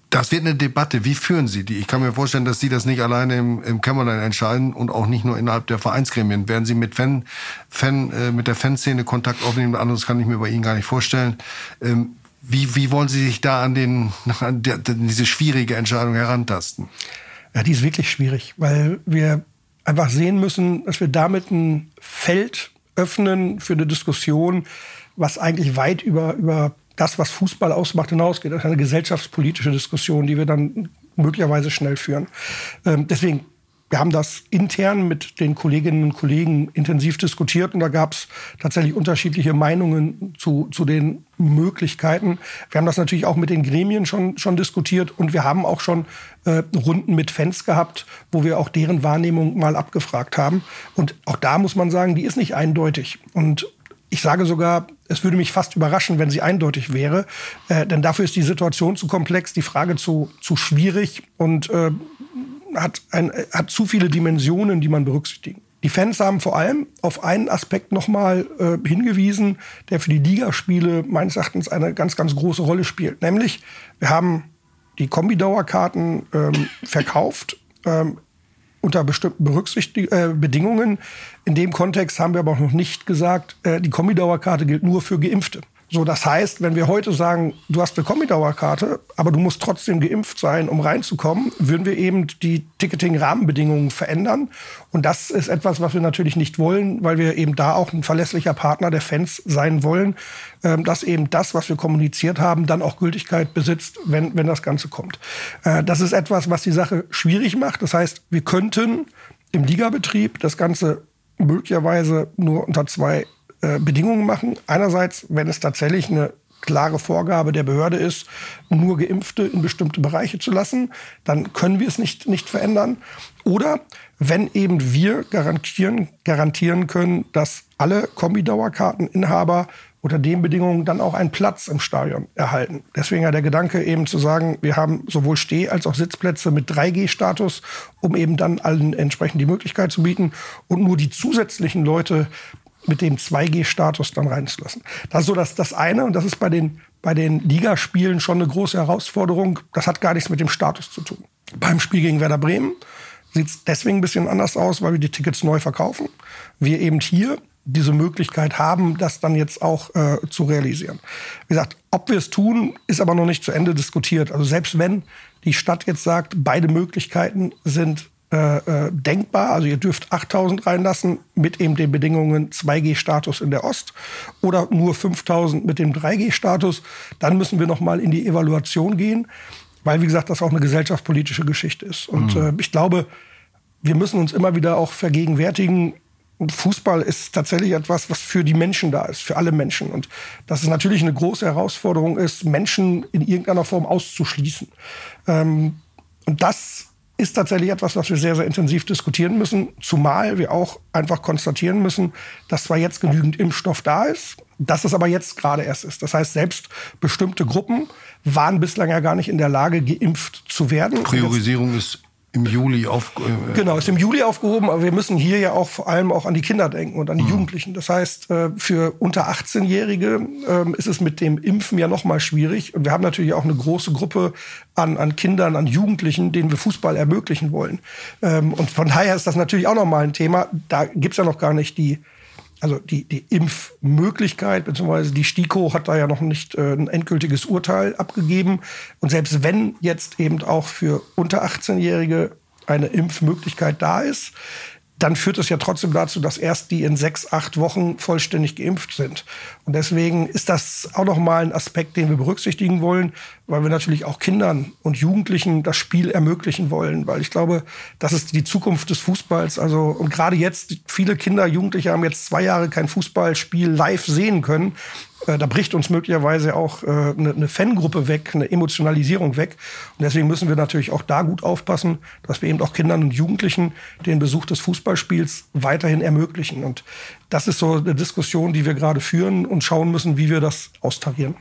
Das wird eine Debatte. Wie führen Sie die? Ich kann mir vorstellen, dass Sie das nicht alleine im, im Kämmerlein entscheiden und auch nicht nur innerhalb der Vereinsgremien. Werden Sie mit Fan, Fan, äh, mit der Fanszene Kontakt aufnehmen? Anderes kann ich mir bei Ihnen gar nicht vorstellen. Ähm, wie, wie wollen Sie sich da an, den, an der, diese schwierige Entscheidung herantasten? Ja, die ist wirklich schwierig, weil wir einfach sehen müssen, dass wir damit ein Feld öffnen für eine Diskussion, was eigentlich weit über, über das, was Fußball ausmacht, hinausgeht. Das ist eine gesellschaftspolitische Diskussion, die wir dann möglicherweise schnell führen. Ähm, deswegen, wir haben das intern mit den Kolleginnen und Kollegen intensiv diskutiert und da gab es tatsächlich unterschiedliche Meinungen zu, zu den Möglichkeiten. Wir haben das natürlich auch mit den Gremien schon, schon diskutiert und wir haben auch schon äh, Runden mit Fans gehabt, wo wir auch deren Wahrnehmung mal abgefragt haben. Und auch da muss man sagen, die ist nicht eindeutig. Und ich sage sogar, es würde mich fast überraschen, wenn sie eindeutig wäre. Äh, denn dafür ist die Situation zu komplex, die Frage zu, zu schwierig und äh, hat, ein, hat zu viele Dimensionen, die man berücksichtigen. Die Fans haben vor allem auf einen Aspekt nochmal äh, hingewiesen, der für die Ligaspiele meines Erachtens eine ganz, ganz große Rolle spielt. Nämlich, wir haben die Kombi-Dauerkarten ähm, verkauft, ähm, unter bestimmten Berücksichtig- äh, Bedingungen. In dem Kontext haben wir aber auch noch nicht gesagt, äh, die Kombi-Dauerkarte gilt nur für Geimpfte. So, das heißt, wenn wir heute sagen, du hast eine Kombi-Dauerkarte, aber du musst trotzdem geimpft sein, um reinzukommen, würden wir eben die Ticketing-Rahmenbedingungen verändern. Und das ist etwas, was wir natürlich nicht wollen, weil wir eben da auch ein verlässlicher Partner der Fans sein wollen, ähm, dass eben das, was wir kommuniziert haben, dann auch Gültigkeit besitzt, wenn, wenn das Ganze kommt. Äh, das ist etwas, was die Sache schwierig macht. Das heißt, wir könnten im Ligabetrieb das Ganze möglicherweise nur unter zwei Bedingungen machen. Einerseits, wenn es tatsächlich eine klare Vorgabe der Behörde ist, nur Geimpfte in bestimmte Bereiche zu lassen, dann können wir es nicht, nicht verändern. Oder wenn eben wir garantieren, garantieren können, dass alle Kombi-Dauerkarteninhaber unter den Bedingungen dann auch einen Platz im Stadion erhalten. Deswegen ja der Gedanke eben zu sagen, wir haben sowohl Steh- als auch Sitzplätze mit drei G Status, um eben dann allen entsprechend die Möglichkeit zu bieten und nur die zusätzlichen Leute mit dem zwei G Status dann reinzulassen. Das ist so das, das eine und das ist bei den, bei den Ligaspielen schon eine große Herausforderung. Das hat gar nichts mit dem Status zu tun. Beim Spiel gegen Werder Bremen sieht es deswegen ein bisschen anders aus, weil wir die Tickets neu verkaufen. Wir eben hier diese Möglichkeit haben, das dann jetzt auch äh, zu realisieren. Wie gesagt, ob wir es tun, ist aber noch nicht zu Ende diskutiert. Also selbst wenn die Stadt jetzt sagt, beide Möglichkeiten sind Äh, äh, denkbar. Also ihr dürft achttausend reinlassen mit eben den Bedingungen zwei G Status in der Ost oder nur fünftausend mit dem drei G Status. Dann müssen wir noch mal in die Evaluation gehen, weil, wie gesagt, das auch eine gesellschaftspolitische Geschichte ist. Und mhm. äh, ich glaube, wir müssen uns immer wieder auch vergegenwärtigen, und Fußball ist tatsächlich etwas, was für die Menschen da ist, für alle Menschen. Und dass es natürlich eine große Herausforderung ist, Menschen in irgendeiner Form auszuschließen. Ähm, und das ist tatsächlich etwas, was wir sehr, sehr intensiv diskutieren müssen. Zumal wir auch einfach konstatieren müssen, dass zwar jetzt genügend Impfstoff da ist, dass es aber jetzt gerade erst ist. Das heißt, selbst bestimmte Gruppen waren bislang ja gar nicht in der Lage, geimpft zu werden. Priorisierung ist im Juli auf. Äh genau, ist im Juli aufgehoben, aber wir müssen hier ja auch vor allem auch an die Kinder denken und an die mhm. Jugendlichen. Das heißt, für unter achtzehnjährige ist es mit dem Impfen ja noch mal schwierig. Und wir haben natürlich auch eine große Gruppe an, an Kindern, an Jugendlichen, denen wir Fußball ermöglichen wollen. Und von daher ist das natürlich auch noch mal ein Thema. Da gibt's ja noch gar nicht die Also die, die Impfmöglichkeit, beziehungsweise die STIKO hat da ja noch nicht äh, ein endgültiges Urteil abgegeben. Und selbst wenn jetzt eben auch für unter achtzehnjährige eine Impfmöglichkeit da ist, dann führt es ja trotzdem dazu, dass erst die in sechs, acht Wochen vollständig geimpft sind. Und deswegen ist das auch noch mal ein Aspekt, den wir berücksichtigen wollen, weil wir natürlich auch Kindern und Jugendlichen das Spiel ermöglichen wollen. Weil ich glaube, das ist die Zukunft des Fußballs. Also, und gerade jetzt, viele Kinder, Jugendliche haben jetzt zwei Jahre kein Fußballspiel live sehen können. Da bricht uns möglicherweise auch äh, eine, eine Fangruppe weg, eine Emotionalisierung weg. Und deswegen müssen wir natürlich auch da gut aufpassen, dass wir eben auch Kindern und Jugendlichen den Besuch des Fußballspiels weiterhin ermöglichen. Und das ist so eine Diskussion, die wir gerade führen und schauen müssen, wie wir das austarieren.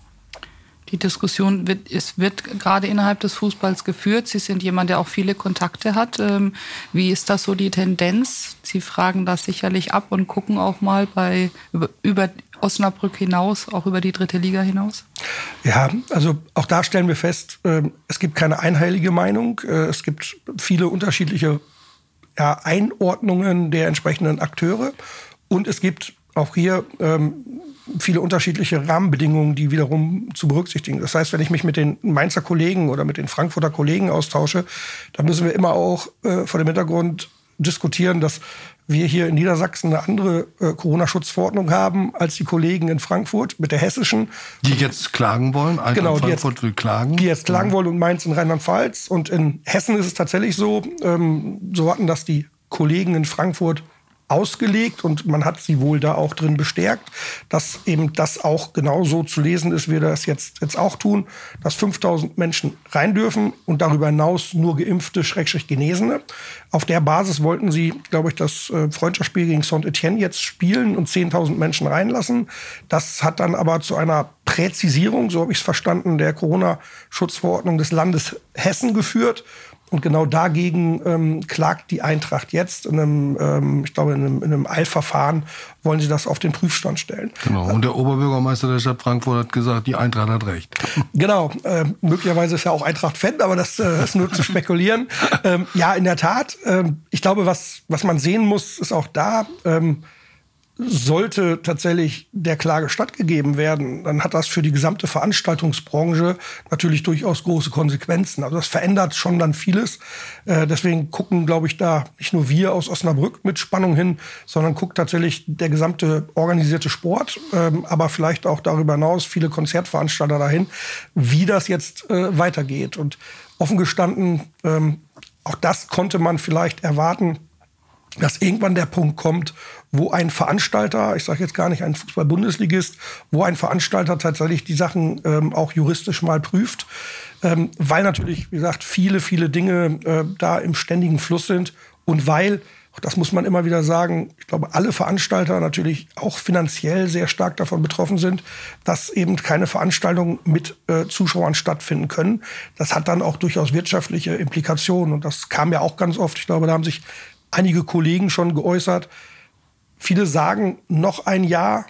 Die Diskussion wird, es wird gerade innerhalb des Fußballs geführt. Sie sind jemand, der auch viele Kontakte hat. Wie ist das so die Tendenz? Sie fragen das sicherlich ab und gucken auch mal bei, über, über Osnabrück hinaus, auch über die dritte Liga hinaus? Ja, also auch da stellen wir fest, äh, es gibt keine einheilige Meinung. Äh, es gibt viele unterschiedliche ja, Einordnungen der entsprechenden Akteure. Und es gibt auch hier ähm, viele unterschiedliche Rahmenbedingungen, die wiederum zu berücksichtigen. Das heißt, wenn ich mich mit den Mainzer Kollegen oder mit den Frankfurter Kollegen austausche, dann müssen wir immer auch äh, vor dem Hintergrund diskutieren, dass wir hier in Niedersachsen eine andere äh, Corona-Schutzverordnung haben als die Kollegen in Frankfurt mit der hessischen. Die jetzt klagen wollen? Eintracht genau, die Frankfurt jetzt, will klagen. Die jetzt klagen wollen und Mainz in Rheinland-Pfalz. Und in Hessen ist es tatsächlich so, ähm, so hatten das die Kollegen in Frankfurt ausgelegt und man hat sie wohl da auch drin bestärkt, dass eben das auch genau so zu lesen ist, wie wir das jetzt, jetzt auch tun, dass fünftausend Menschen rein dürfen und darüber hinaus nur Geimpfte, Schrägstrich Genesene. Auf der Basis wollten sie, glaube ich, das äh, Freundschaftsspiel gegen Saint-Etienne jetzt spielen und zehntausend Menschen reinlassen. Das hat dann aber zu einer Präzisierung, so habe ich es verstanden, der Corona-Schutzverordnung des Landes Hessen geführt. Und genau dagegen ähm, klagt die Eintracht jetzt. In einem, ähm, ich glaube, in einem, in einem Eilverfahren wollen sie das auf den Prüfstand stellen. Genau. Und der Oberbürgermeister der Stadt Frankfurt hat gesagt, die Eintracht hat recht. Genau. Äh, möglicherweise ist er auch Eintracht-Fan, aber das äh, ist nur zu spekulieren. Ähm, ja, in der Tat. Ähm, ich glaube, was, was man sehen muss, ist auch da, ähm, sollte tatsächlich der Klage stattgegeben werden, dann hat das für die gesamte Veranstaltungsbranche natürlich durchaus große Konsequenzen. Also das verändert schon dann vieles. Äh, deswegen gucken, glaube ich, da nicht nur wir aus Osnabrück mit Spannung hin, sondern guckt tatsächlich der gesamte organisierte Sport, ähm, aber vielleicht auch darüber hinaus viele Konzertveranstalter dahin, wie das jetzt äh, weitergeht. Und offen gestanden, ähm, auch das konnte man vielleicht erwarten, dass irgendwann der Punkt kommt, wo ein Veranstalter, ich sage jetzt gar nicht ein Fußball-Bundesligist, wo ein Veranstalter tatsächlich die Sachen ähm, auch juristisch mal prüft, ähm, weil natürlich, wie gesagt, viele, viele Dinge äh, da im ständigen Fluss sind und weil, auch das muss man immer wieder sagen, ich glaube, alle Veranstalter natürlich auch finanziell sehr stark davon betroffen sind, dass eben keine Veranstaltungen mit äh, Zuschauern stattfinden können. Das hat dann auch durchaus wirtschaftliche Implikationen und das kam ja auch ganz oft. Ich glaube, da haben sich einige Kollegen schon geäußert. Viele sagen, noch ein Jahr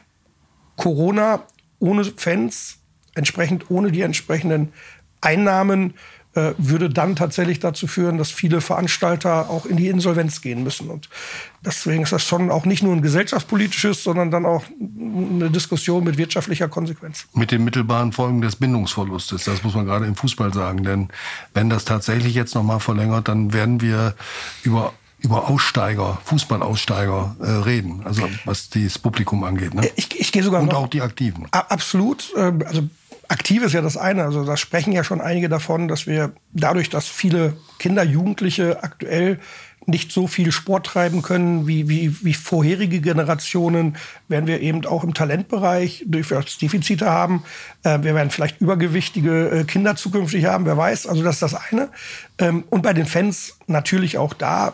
Corona ohne Fans, entsprechend ohne die entsprechenden Einnahmen, äh, würde dann tatsächlich dazu führen, dass viele Veranstalter auch in die Insolvenz gehen müssen. Und deswegen ist das schon auch nicht nur ein gesellschaftspolitisches, sondern dann auch eine Diskussion mit wirtschaftlicher Konsequenz. Mit den mittelbaren Folgen des Bindungsverlustes, das muss man gerade im Fußball sagen. Denn wenn das tatsächlich jetzt noch mal verlängert, dann werden wir über über Aussteiger, Fußballaussteiger äh, reden, also was das Publikum angeht. Ne? Ich, ich gehe sogar Und noch, auch die Aktiven. Absolut. Also aktiv ist ja das eine. Also da sprechen ja schon einige davon, dass wir dadurch, dass viele Kinder, Jugendliche aktuell nicht so viel Sport treiben können wie, wie, wie vorherige Generationen, werden wir eben auch im Talentbereich durchaus Defizite haben. Äh, wir werden vielleicht übergewichtige äh, Kinder zukünftig haben, wer weiß. Also das ist das eine. Ähm, und bei den Fans natürlich auch da,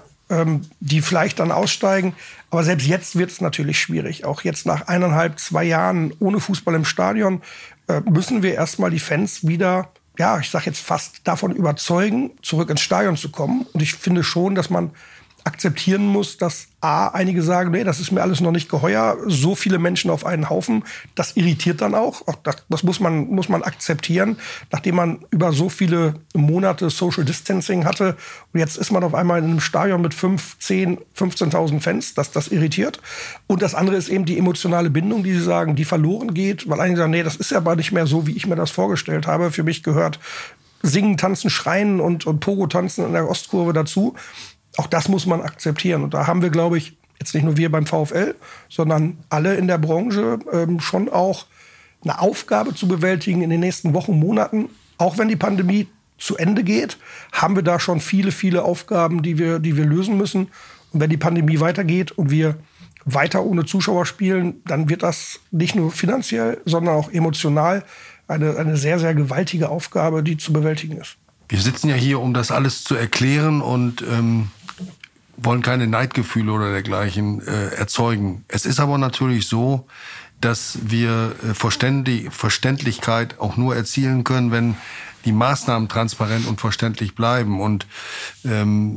die vielleicht dann aussteigen. Aber selbst jetzt wird es natürlich schwierig. Auch jetzt nach eineinhalb, zwei Jahren ohne Fußball im Stadion müssen wir erstmal die Fans wieder, ja, ich sage jetzt fast davon überzeugen, zurück ins Stadion zu kommen. Und ich finde schon, dass man akzeptieren muss, dass A, einige sagen, nee, das ist mir alles noch nicht geheuer, so viele Menschen auf einen Haufen, das irritiert dann auch. Auch das, das muss man, muss man akzeptieren, nachdem man über so viele Monate Social Distancing hatte und jetzt ist man auf einmal in einem Stadion mit fünf, zehn, fünfzehntausend Fans, das, das irritiert. Und das andere ist eben die emotionale Bindung, die sie sagen, die verloren geht, weil einige sagen, nee, das ist aber nicht mehr so, wie ich mir das vorgestellt habe. Für mich gehört Singen, Tanzen, Schreien und, und Pogo-Tanzen in der Ostkurve dazu. Auch das muss man akzeptieren. Und da haben wir, glaube ich, jetzt nicht nur wir beim VfL, sondern alle in der Branche ähm, schon auch eine Aufgabe zu bewältigen in den nächsten Wochen, Monaten. Auch wenn die Pandemie zu Ende geht, haben wir da schon viele, viele Aufgaben, die wir, die wir lösen müssen. Und wenn die Pandemie weitergeht und wir weiter ohne Zuschauer spielen, dann wird das nicht nur finanziell, sondern auch emotional eine, eine sehr, sehr gewaltige Aufgabe, die zu bewältigen ist. Wir sitzen ja hier, um das alles zu erklären und ähm, wollen keine Neidgefühle oder dergleichen äh, erzeugen. Es ist aber natürlich so, dass wir äh, Verständlich- Verständlichkeit auch nur erzielen können, wenn die Maßnahmen transparent und verständlich bleiben. Und ähm,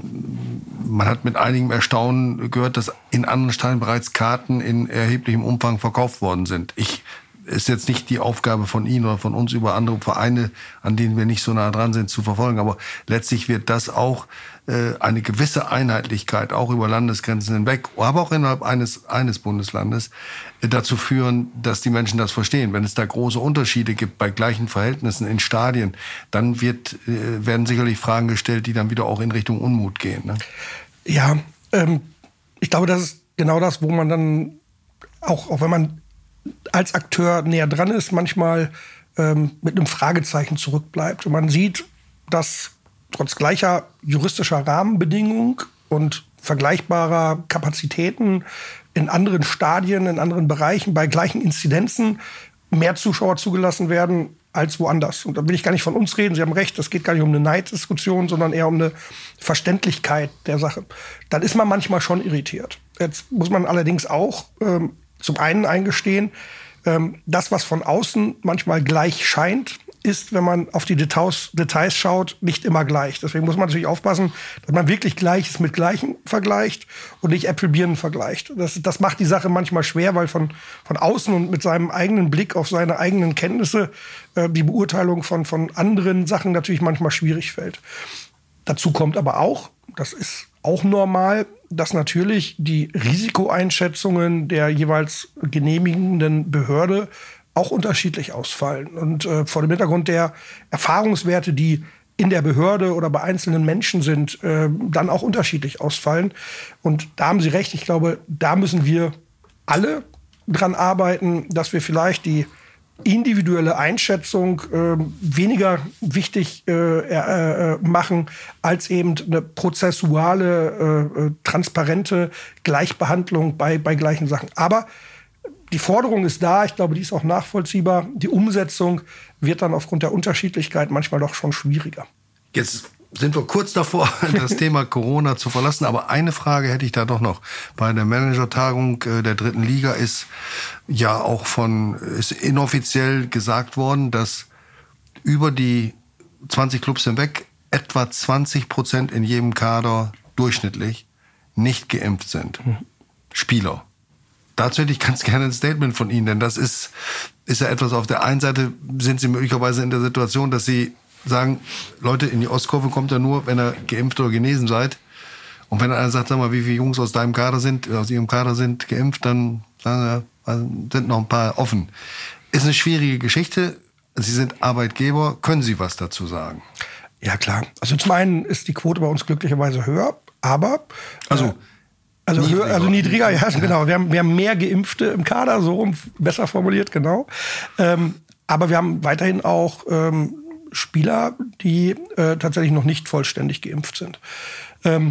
man hat mit einigem Erstaunen gehört, dass in anderen Stadien bereits Karten in erheblichem Umfang verkauft worden sind. Ich ist jetzt nicht die Aufgabe von Ihnen oder von uns, über andere Vereine, an denen wir nicht so nah dran sind, zu verfolgen. Aber letztlich wird das auch äh, eine gewisse Einheitlichkeit, auch über Landesgrenzen hinweg, aber auch innerhalb eines, eines Bundeslandes, äh, dazu führen, dass die Menschen das verstehen. Wenn es da große Unterschiede gibt bei gleichen Verhältnissen in Stadien, dann wird, äh, werden sicherlich Fragen gestellt, die dann wieder auch in Richtung Unmut gehen. Ne? Ja, ähm, ich glaube, das ist genau das, wo man dann, auch, auch wenn man als Akteur näher dran ist, manchmal ähm, mit einem Fragezeichen zurückbleibt. Und man sieht, dass trotz gleicher juristischer Rahmenbedingungen und vergleichbarer Kapazitäten in anderen Stadien, in anderen Bereichen, bei gleichen Inzidenzen mehr Zuschauer zugelassen werden als woanders. Und da will ich gar nicht von uns reden. Sie haben recht, es geht gar nicht um eine Neiddiskussion, sondern eher um eine Verständlichkeit der Sache. Dann ist man manchmal schon irritiert. Jetzt muss man allerdings auch ähm, zum einen eingestehen, ähm, das, was von außen manchmal gleich scheint, ist, wenn man auf die Details, Details schaut, nicht immer gleich. Deswegen muss man natürlich aufpassen, dass man wirklich Gleiches mit Gleichem vergleicht und nicht Äpfel-Birnen vergleicht. Das, das macht die Sache manchmal schwer, weil von, von außen und mit seinem eigenen Blick auf seine eigenen Kenntnisse äh, die Beurteilung von, von anderen Sachen natürlich manchmal schwierig fällt. Dazu kommt aber auch, das ist auch normal, dass natürlich die Risikoeinschätzungen der jeweils genehmigenden Behörde auch unterschiedlich ausfallen. Und äh, vor dem Hintergrund der Erfahrungswerte, die in der Behörde oder bei einzelnen Menschen sind, äh, dann auch unterschiedlich ausfallen. Und da haben Sie recht, ich glaube, da müssen wir alle dran arbeiten, dass wir vielleicht die individuelle Einschätzung äh, weniger wichtig äh, äh, machen als eben eine prozessuale, äh, transparente Gleichbehandlung bei, bei gleichen Sachen. Aber die Forderung ist da, ich glaube, die ist auch nachvollziehbar. Die Umsetzung wird dann aufgrund der Unterschiedlichkeit manchmal doch schon schwieriger. Jetzt sind wir kurz davor, das Thema Corona zu verlassen. Aber eine Frage hätte ich da doch noch. Bei der Managertagung der dritten Liga ist ja auch von, ist inoffiziell gesagt worden, dass über die zwanzig Clubs hinweg etwa zwanzig Prozent in jedem Kader durchschnittlich nicht geimpft sind. Mhm. Spieler. Dazu hätte ich ganz gerne ein Statement von Ihnen, denn das ist, ist ja etwas, auf der einen Seite sind Sie möglicherweise in der Situation, dass Sie sagen, Leute, in die Ostkurve kommt er nur, wenn ihr geimpft oder genesen seid. Und wenn einer sagt, sag mal, wie viele Jungs aus deinem Kader sind, aus ihrem Kader sind geimpft, dann sagen wir, sind noch ein paar offen. Ist eine schwierige Geschichte. Sie sind Arbeitgeber. Können Sie was dazu sagen? Ja, klar. Also zum einen ist die Quote bei uns glücklicherweise höher, aber... Also... Äh, Also, niedriger, höher, also niedriger, ja, ja. genau. Wir haben, wir haben mehr Geimpfte im Kader, so rum, besser formuliert, genau. Ähm, aber wir haben weiterhin auch ähm, Spieler, die äh, tatsächlich noch nicht vollständig geimpft sind. Ähm,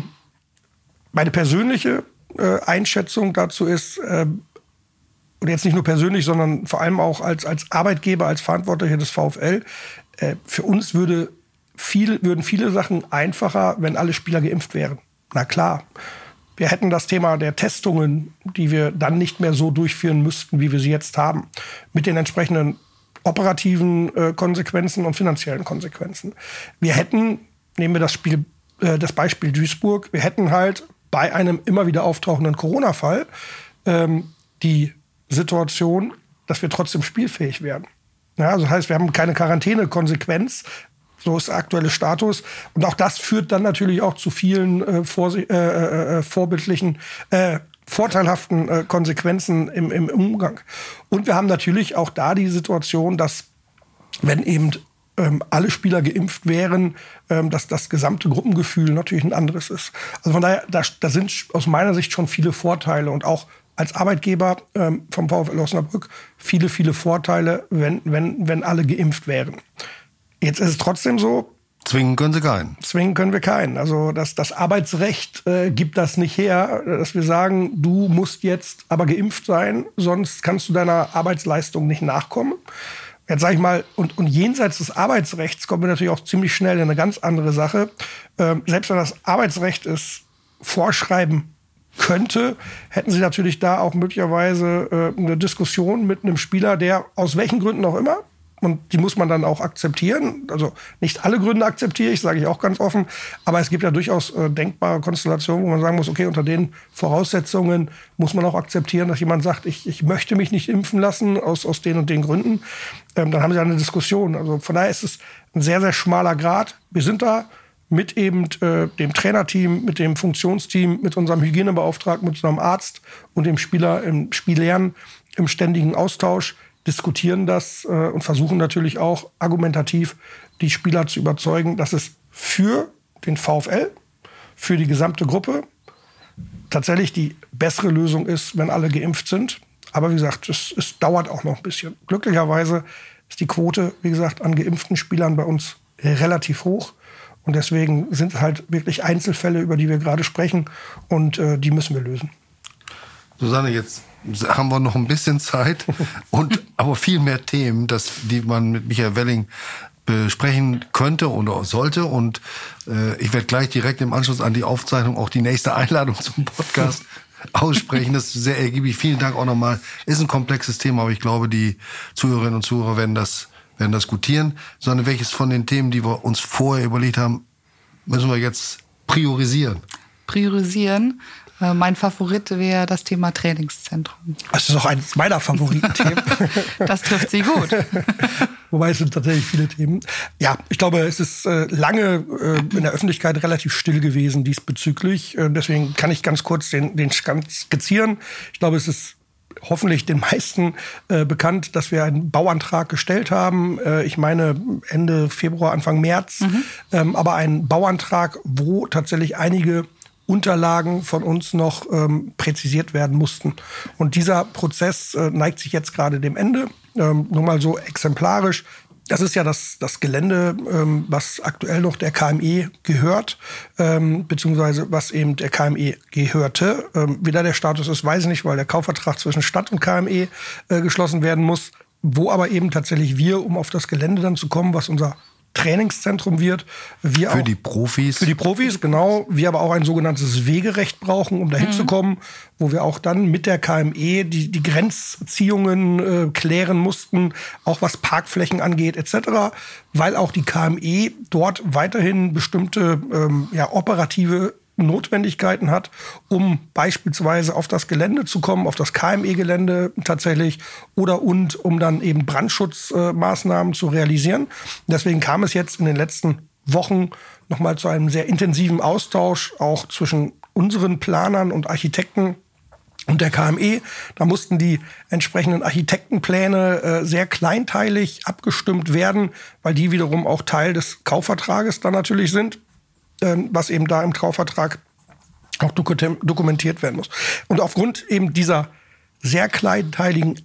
meine persönliche äh, Einschätzung dazu ist, äh, und jetzt nicht nur persönlich, sondern vor allem auch als, als Arbeitgeber, als Verantwortlicher des VfL, äh, für uns würde viel, würden viele Sachen einfacher, wenn alle Spieler geimpft wären. Na klar. Wir hätten das Thema der Testungen, die wir dann nicht mehr so durchführen müssten, wie wir sie jetzt haben, mit den entsprechenden operativen äh, Konsequenzen und finanziellen Konsequenzen. Wir hätten, nehmen wir das Spiel, äh, das Beispiel Duisburg, wir hätten halt bei einem immer wieder auftauchenden Corona-Fall ähm, die Situation, dass wir trotzdem spielfähig werden. Ja, also das heißt, wir haben keine Quarantäne-Konsequenz. So ist der aktuelle Status. Und auch das führt dann natürlich auch zu vielen äh, vorsi- äh, äh, vorbildlichen, äh, vorteilhaften äh, Konsequenzen im, im Umgang. Und wir haben natürlich auch da die Situation, dass wenn eben ähm, alle Spieler geimpft wären, ähm, dass das gesamte Gruppengefühl natürlich ein anderes ist. Also von daher, da, da sind aus meiner Sicht schon viele Vorteile und auch als Arbeitgeber ähm, vom VfL Osnabrück viele, viele Vorteile, wenn, wenn, wenn alle geimpft wären. Jetzt ist es trotzdem so. Zwingen können Sie keinen. Zwingen können wir keinen. Also das, das Arbeitsrecht äh, gibt das nicht her, dass wir sagen, du musst jetzt aber geimpft sein, sonst kannst du deiner Arbeitsleistung nicht nachkommen. Jetzt sage ich mal, und, und jenseits des Arbeitsrechts kommen wir natürlich auch ziemlich schnell in eine ganz andere Sache. Ähm, selbst wenn das Arbeitsrecht es vorschreiben könnte, hätten Sie natürlich da auch möglicherweise äh, eine Diskussion mit einem Spieler, der aus welchen Gründen auch immer Und die muss man dann auch akzeptieren. Also nicht alle Gründe akzeptiere ich, sage ich auch ganz offen. Aber es gibt ja durchaus äh, denkbare Konstellationen, wo man sagen muss, okay, unter den Voraussetzungen muss man auch akzeptieren, dass jemand sagt, ich, ich möchte mich nicht impfen lassen aus, aus den und den Gründen. Ähm, dann haben sie eine Diskussion. Also von daher ist es ein sehr, sehr schmaler Grat. Wir sind da mit eben äh, dem Trainerteam, mit dem Funktionsteam, mit unserem Hygienebeauftragten, mit unserem Arzt und dem Spieler im Spiellernen im ständigen Austausch, diskutieren das äh, und versuchen natürlich auch argumentativ die Spieler zu überzeugen, dass es für den VfL, für die gesamte Gruppe tatsächlich die bessere Lösung ist, wenn alle geimpft sind. Aber wie gesagt, es, es dauert auch noch ein bisschen. Glücklicherweise ist die Quote, wie gesagt, an geimpften Spielern bei uns relativ hoch. Und deswegen sind es halt wirklich Einzelfälle, über die wir gerade sprechen. Und äh, die müssen wir lösen. Susanne, jetzt haben wir noch ein bisschen Zeit und aber viel mehr Themen, das, die man mit Michael Welling besprechen könnte oder sollte. Und äh, ich werde gleich direkt im Anschluss an die Aufzeichnung auch die nächste Einladung zum Podcast aussprechen. Das ist sehr ergiebig. Vielen Dank auch nochmal. Ist ein komplexes Thema, aber ich glaube, die Zuhörerinnen und Zuhörer werden das, werden das gutieren. Sondern welches von den Themen, die wir uns vorher überlegt haben, müssen wir jetzt priorisieren? Priorisieren. Mein Favorit wäre das Thema Trainingszentrum. Das ist auch eines meiner Favoritenthemen. Das trifft Sie gut. Wobei es sind tatsächlich viele Themen. Ja, ich glaube, es ist äh, lange äh, in der Öffentlichkeit relativ still gewesen diesbezüglich. Äh, deswegen kann ich ganz kurz den, den skizzieren. Ich glaube, es ist hoffentlich den meisten äh, bekannt, dass wir einen Bauantrag gestellt haben. Äh, ich meine Ende Februar, Anfang März. Mhm. Ähm, aber ein Bauantrag, wo tatsächlich einige Unterlagen von uns noch ähm, präzisiert werden mussten. Und dieser Prozess äh, neigt sich jetzt gerade dem Ende. Ähm, nur mal so exemplarisch. Das ist ja das, das Gelände, ähm, was aktuell noch der K M E gehört, ähm, beziehungsweise was eben der K M E gehörte. Ähm, wie da der Status ist, weiß ich nicht, weil der Kaufvertrag zwischen Stadt und K M E äh, geschlossen werden muss. Wo aber eben tatsächlich wir, um auf das Gelände dann zu kommen, was unser Trainingszentrum wird. Wir für auch, die Profis. Für die Profis, genau. Wir aber auch ein sogenanntes Wegerecht brauchen, um dahin mhm. zu kommen, wo wir auch dann mit der K M E die, die Grenzziehungen äh, klären mussten, auch was Parkflächen angeht et cetera, weil auch die K M E dort weiterhin bestimmte ähm, ja, operative Notwendigkeiten hat, um beispielsweise auf das Gelände zu kommen, auf das K M E-Gelände tatsächlich, oder und um dann eben Brandschutzmaßnahmen äh, zu realisieren. Deswegen kam es jetzt in den letzten Wochen nochmal zu einem sehr intensiven Austausch, auch zwischen unseren Planern und Architekten und der K M E. Da mussten die entsprechenden Architektenpläne äh, sehr kleinteilig abgestimmt werden, weil die wiederum auch Teil des Kaufvertrages dann natürlich sind, was eben da im Kaufvertrag auch dokumentiert werden muss. Und aufgrund eben dieser sehr kleinteiligen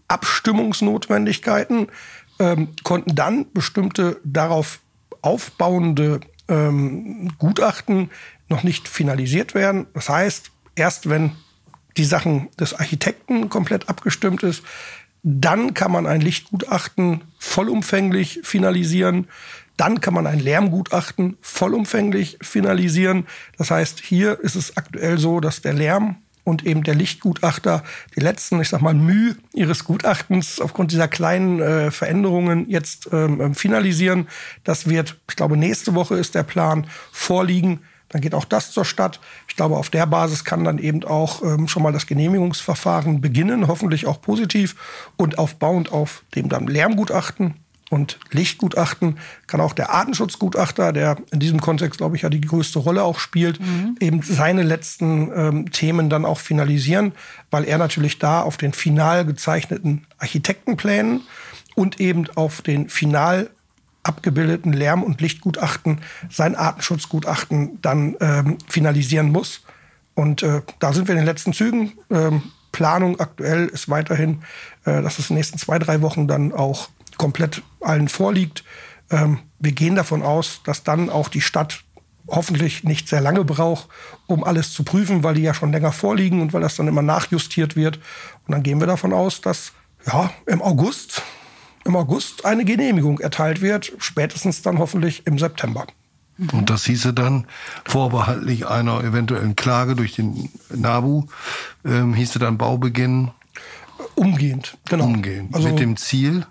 Abstimmungsnotwendigkeiten ähm, konnten dann bestimmte darauf aufbauende ähm, Gutachten noch nicht finalisiert werden. Das heißt, erst wenn die Sachen des Architekten komplett abgestimmt ist, dann kann man ein Lichtgutachten vollumfänglich finalisieren. Dann kann man ein Lärmgutachten vollumfänglich finalisieren. Das heißt, hier ist es aktuell so, dass der Lärm und eben der Lichtgutachter die letzten, ich sag mal, Mühe ihres Gutachtens aufgrund dieser kleinen äh, Veränderungen jetzt ähm, finalisieren. Das wird, ich glaube, nächste Woche ist der Plan, vorliegen. Dann geht auch das zur Stadt. Ich glaube, auf der Basis kann dann eben auch ähm, schon mal das Genehmigungsverfahren beginnen, hoffentlich auch positiv. Und aufbauend auf dem dann Lärmgutachten und Lichtgutachten kann auch der Artenschutzgutachter, der in diesem Kontext, glaube ich, ja die größte Rolle auch spielt, mhm. eben seine letzten ähm, Themen dann auch finalisieren, weil er natürlich da auf den final gezeichneten Architektenplänen und eben auf den final abgebildeten Lärm- und Lichtgutachten sein Artenschutzgutachten dann ähm, finalisieren muss. Und äh, da sind wir in den letzten Zügen. Ähm, Planung aktuell ist weiterhin, äh, dass es in den nächsten zwei, drei Wochen dann auch komplett allen vorliegt. Ähm, wir gehen davon aus, dass dann auch die Stadt hoffentlich nicht sehr lange braucht, um alles zu prüfen, weil die ja schon länger vorliegen und weil das dann immer nachjustiert wird. Und dann gehen wir davon aus, dass ja, im August, im August eine Genehmigung erteilt wird, spätestens dann hoffentlich im September. Und das hieße dann, vorbehaltlich einer eventuellen Klage durch den NABU, ähm, hieße dann Baubeginn? Umgehend, genau. Umgehend. Also, mit dem Ziel?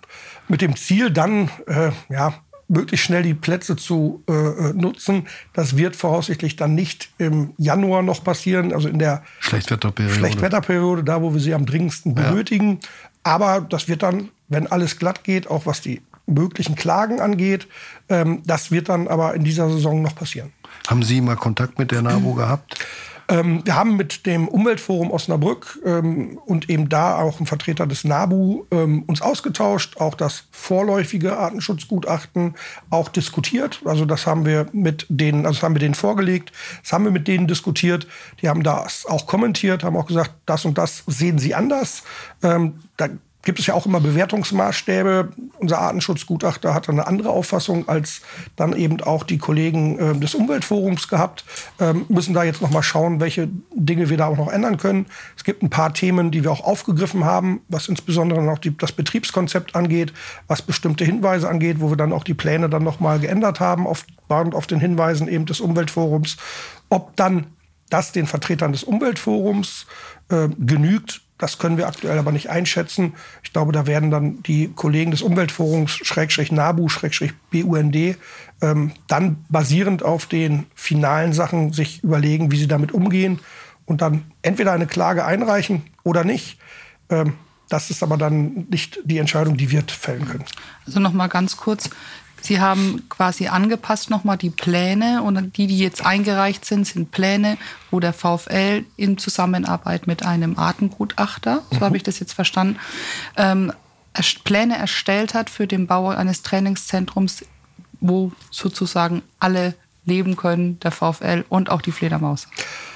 mit dem Ziel dann, äh, ja, möglichst schnell die Plätze zu äh, nutzen. Das wird voraussichtlich dann nicht im Januar noch passieren, also in der Schlechtwetterperiode, Schlechtwetterperiode da wo wir sie am dringendsten benötigen. Ja. Aber das wird dann, wenn alles glatt geht, auch was die möglichen Klagen angeht, ähm, das wird dann aber in dieser Saison noch passieren. Haben Sie mal Kontakt mit der NABU gehabt? Ähm, wir haben mit dem Umweltforum Osnabrück ähm, und eben da auch ein Vertreter des NABU ähm, uns ausgetauscht, auch das vorläufige Artenschutzgutachten auch diskutiert. Also das haben wir mit denen, also das haben wir denen vorgelegt, das haben wir mit denen diskutiert. Die haben das auch kommentiert, haben auch gesagt, das und das sehen sie anders. Ähm, da gibt es ja auch immer Bewertungsmaßstäbe. Unser Artenschutzgutachter hat eine andere Auffassung als dann eben auch die Kollegen äh, des Umweltforums gehabt. Ähm, müssen da jetzt noch mal schauen, welche Dinge wir da auch noch ändern können. Es gibt ein paar Themen, die wir auch aufgegriffen haben, was insbesondere noch die, das Betriebskonzept angeht, was bestimmte Hinweise angeht, wo wir dann auch die Pläne dann noch mal geändert haben, auf, auf den Hinweisen eben des Umweltforums. Ob dann das den Vertretern des Umweltforums äh, genügt, das können wir aktuell aber nicht einschätzen. Ich glaube, da werden dann die Kollegen des Umweltforums, Schrägstrich NABU, Schrägstrich B U N D, ähm, dann basierend auf den finalen Sachen sich überlegen, wie sie damit umgehen und dann entweder eine Klage einreichen oder nicht. Ähm, das ist aber dann nicht die Entscheidung, die wir fällen können. Also noch mal ganz kurz. Sie haben quasi angepasst nochmal die Pläne und die, die jetzt eingereicht sind, sind Pläne, wo der VfL in Zusammenarbeit mit einem Artengutachter, so mhm. habe ich das jetzt verstanden, ähm, Pläne erstellt hat für den Bau eines Trainingszentrums, wo sozusagen alle leben können, der VfL und auch die Fledermaus.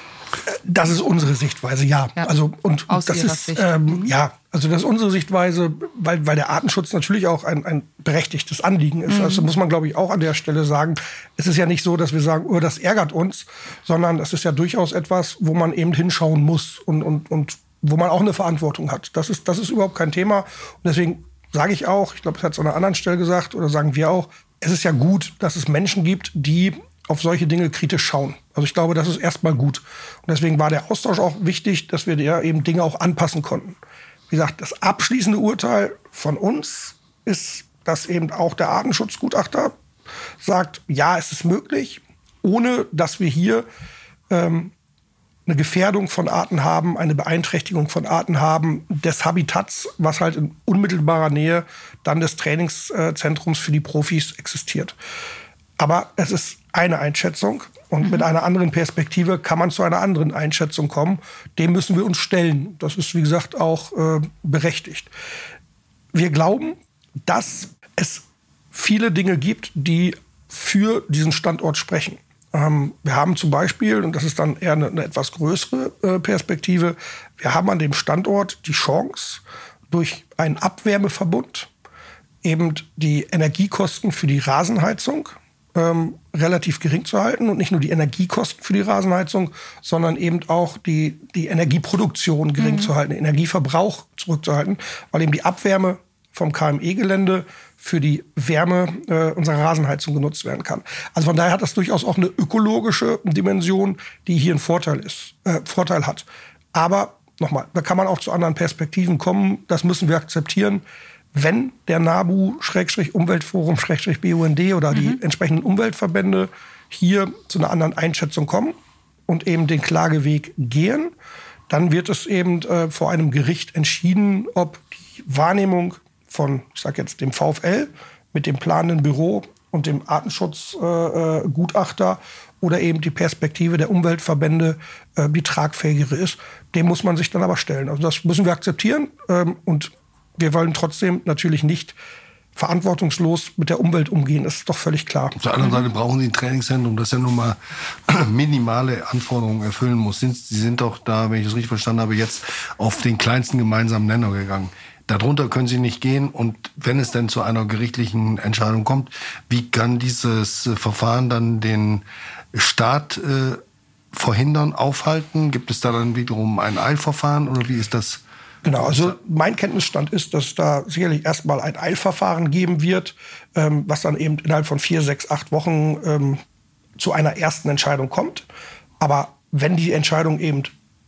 Das ist unsere Sichtweise, ja. ja. Also und Aus das Ihrer ist Sicht. Ähm, ja, also das ist unsere Sichtweise, weil weil der Artenschutz natürlich auch ein, ein berechtigtes Anliegen ist. Mhm. Also muss man, glaube ich, auch an der Stelle sagen. Es ist ja nicht so, dass wir sagen, oh, das ärgert uns, sondern es ist ja durchaus etwas, wo man eben hinschauen muss und und und wo man auch eine Verantwortung hat. Das ist das ist überhaupt kein Thema. Und deswegen sage ich auch, ich glaube, das hat es an einer anderen Stelle gesagt oder sagen wir auch, es ist ja gut, dass es Menschen gibt, die auf solche Dinge kritisch schauen. Also ich glaube, das ist erstmal gut. Und deswegen war der Austausch auch wichtig, dass wir ja eben Dinge auch anpassen konnten. Wie gesagt, das abschließende Urteil von uns ist, dass eben auch der Artenschutzgutachter sagt, ja, es ist möglich, ohne dass wir hier ähm, eine Gefährdung von Arten haben, eine Beeinträchtigung von Arten haben, des Habitats, was halt in unmittelbarer Nähe dann des Trainingszentrums für die Profis existiert. Aber es ist eine Einschätzung und mhm. mit einer anderen Perspektive kann man zu einer anderen Einschätzung kommen. Dem müssen wir uns stellen. Das ist, wie gesagt, auch äh, berechtigt. Wir glauben, dass es viele Dinge gibt, die für diesen Standort sprechen. Ähm, wir haben zum Beispiel, und das ist dann eher eine, eine etwas größere äh, Perspektive, wir haben an dem Standort die Chance, durch einen Abwärmeverbund eben die Energiekosten für die Rasenheizung Ähm, relativ gering zu halten und nicht nur die Energiekosten für die Rasenheizung, sondern eben auch die, die Energieproduktion gering mhm. zu halten, den Energieverbrauch zurückzuhalten, weil eben die Abwärme vom K M E-Gelände für die Wärme äh, unserer Rasenheizung genutzt werden kann. Also von daher hat das durchaus auch eine ökologische Dimension, die hier einen Vorteil ist, äh, Vorteil hat. Aber nochmal, da kann man auch zu anderen Perspektiven kommen. Das müssen wir akzeptieren. Wenn der NABU, Schrägstrich Umweltforum, Schrägstrich B U N D oder die mhm. entsprechenden Umweltverbände hier zu einer anderen Einschätzung kommen und eben den Klageweg gehen, dann wird es eben äh, vor einem Gericht entschieden, ob die Wahrnehmung von, ich sag jetzt, dem VfL mit dem planenden Büro und dem Artenschutzgutachter äh, oder eben die Perspektive der Umweltverbände äh, die tragfähigere ist. Dem muss man sich dann aber stellen. Also das müssen wir akzeptieren ähm, und wir wollen trotzdem natürlich nicht verantwortungslos mit der Umwelt umgehen. Das ist doch völlig klar. Auf der anderen Seite brauchen Sie ein Trainingszentrum, das ja nun mal minimale Anforderungen erfüllen muss. Sie sind doch da, wenn ich es richtig verstanden habe, jetzt auf den kleinsten gemeinsamen Nenner gegangen. Darunter können Sie nicht gehen. Und wenn es denn zu einer gerichtlichen Entscheidung kommt, wie kann dieses Verfahren dann den Staat äh, verhindern, aufhalten? Gibt es da dann wiederum ein Eilverfahren oder wie ist das? Genau, also mein Kenntnisstand ist, dass es da sicherlich erstmal ein Eilverfahren geben wird, ähm, was dann eben innerhalb von vier, sechs, acht Wochen ähm, zu einer ersten Entscheidung kommt. Aber wenn die Entscheidung eben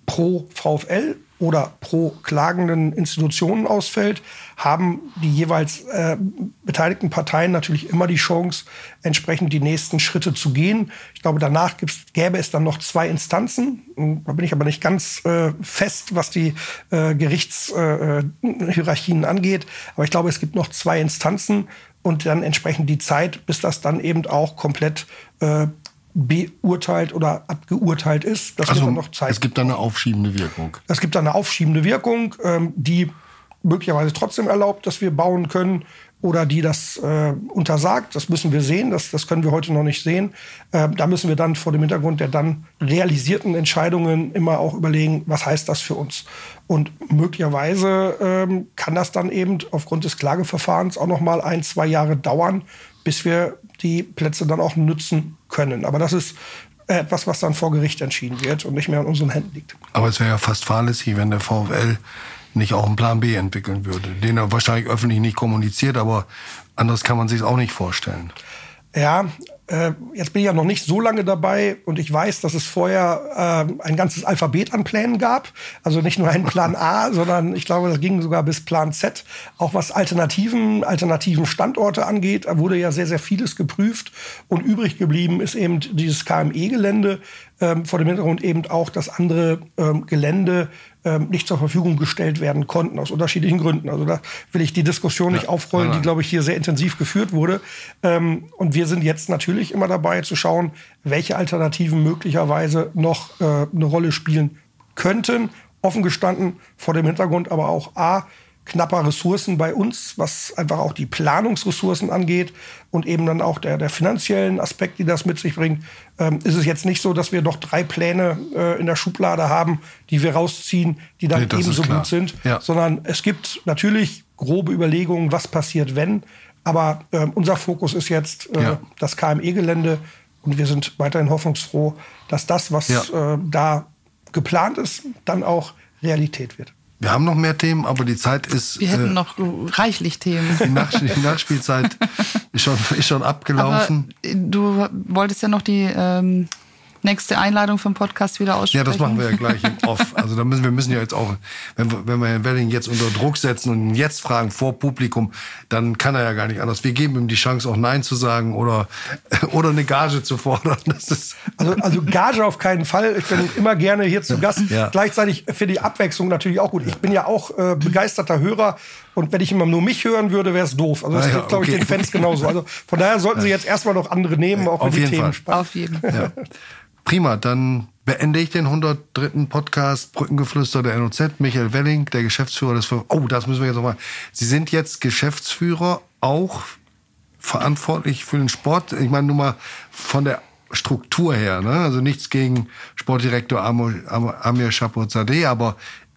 pro VfL oder pro klagenden Institutionen ausfällt, haben die jeweils äh, beteiligten Parteien natürlich immer die Chance, entsprechend die nächsten Schritte zu gehen. Ich glaube, danach gibt's, gäbe es dann noch zwei Instanzen. Da bin ich aber nicht ganz äh, fest, was die äh, Gerichtshierarchien äh, angeht. Aber ich glaube, es gibt noch zwei Instanzen und dann entsprechend die Zeit, bis das dann eben auch komplett äh, beurteilt oder abgeurteilt ist. Das also, wird dann noch Zeit. Es gibt dann eine aufschiebende Wirkung. Es gibt dann eine aufschiebende Wirkung, ähm, die möglicherweise trotzdem erlaubt, dass wir bauen können oder die das äh, untersagt. Das müssen wir sehen, das, das können wir heute noch nicht sehen. Äh, da müssen wir dann vor dem Hintergrund der dann realisierten Entscheidungen immer auch überlegen, was heißt das für uns. Und möglicherweise ähm, kann das dann eben aufgrund des Klageverfahrens auch noch mal ein, zwei Jahre dauern, bis wir die Plätze dann auch nutzen können. Aber das ist etwas, was dann vor Gericht entschieden wird und nicht mehr in unseren Händen liegt. Aber es wäre ja fast fahrlässig, wenn der VfL nicht auch einen Plan B entwickeln würde, den er wahrscheinlich öffentlich nicht kommuniziert, aber anders kann man sich auch nicht vorstellen. Ja, äh, jetzt bin ich ja noch nicht so lange dabei und ich weiß, dass es vorher äh, ein ganzes Alphabet an Plänen gab. Also nicht nur einen Plan A, sondern ich glaube, das ging sogar bis Plan Z. Auch was Alternativen, alternativen Standorte angeht, da wurde ja sehr, sehr vieles geprüft. Und übrig geblieben ist eben dieses K M E-Gelände, ähm, vor dem Hintergrund eben auch, dass andere ähm, Gelände ähm, nicht zur Verfügung gestellt werden konnten, aus unterschiedlichen Gründen. Also da will ich die Diskussion nicht ja, aufrollen, die, glaube ich, hier sehr intensiv geführt wurde. Ähm, und wir sind jetzt natürlich immer dabei zu schauen, welche Alternativen möglicherweise noch äh, eine Rolle spielen könnten. Offen gestanden vor dem Hintergrund aber auch A, knapper Ressourcen bei uns, was einfach auch die Planungsressourcen angeht und eben dann auch der, der finanziellen Aspekt, die das mit sich bringt, ähm, ist es jetzt nicht so, dass wir noch drei Pläne äh, in der Schublade haben, die wir rausziehen, die dann nee, ebenso gut sind, ja. sondern es gibt natürlich grobe Überlegungen, was passiert, wenn, aber äh, unser Fokus ist jetzt äh, ja. das K M E-Gelände und wir sind weiterhin hoffnungsfroh, dass das, was ja. äh, da geplant ist, dann auch Realität wird. Wir haben noch mehr Themen, aber die Zeit ist... Wir hätten äh, noch reichlich Themen. Die, Nach die Nachspielzeit ist schon, ist schon abgelaufen. Aber du wolltest ja noch die ähm, nächste Einladung für den Podcast wieder aussprechen. Ja, das machen wir ja gleich im Off. Also da müssen wir müssen ja jetzt auch, wenn wir, wenn wir Herrn Welling jetzt unter Druck setzen und ihn jetzt fragen vor Publikum, dann kann er ja gar nicht anders. Wir geben ihm die Chance, auch Nein zu sagen oder, oder eine Gage zu fordern. Das ist also, also Gage auf keinen Fall. Ich bin immer gerne hier zu Gast. Ja. Gleichzeitig für die Abwechslung natürlich auch gut. Ich bin ja auch äh, begeisterter Hörer. Und wenn ich immer nur mich hören würde, wäre es doof. Also das ist, ah ja, glaube okay. ich, den Fans genauso. Also von daher sollten Sie jetzt erstmal noch andere nehmen, auch auf wenn die jeden Themen Fall. spannend. Auf jeden Fall. Ja. Prima, dann beende ich den hundertdritten Podcast Brückengeflüster der N O Z. Michael Welling, der Geschäftsführer des... Oh, das müssen wir jetzt nochmal... Sie sind jetzt Geschäftsführer, auch verantwortlich für den Sport. Ich meine nur mal von der Struktur her, ne? Also nichts gegen Sportdirektor Amir, Amir Shapozadeh, aber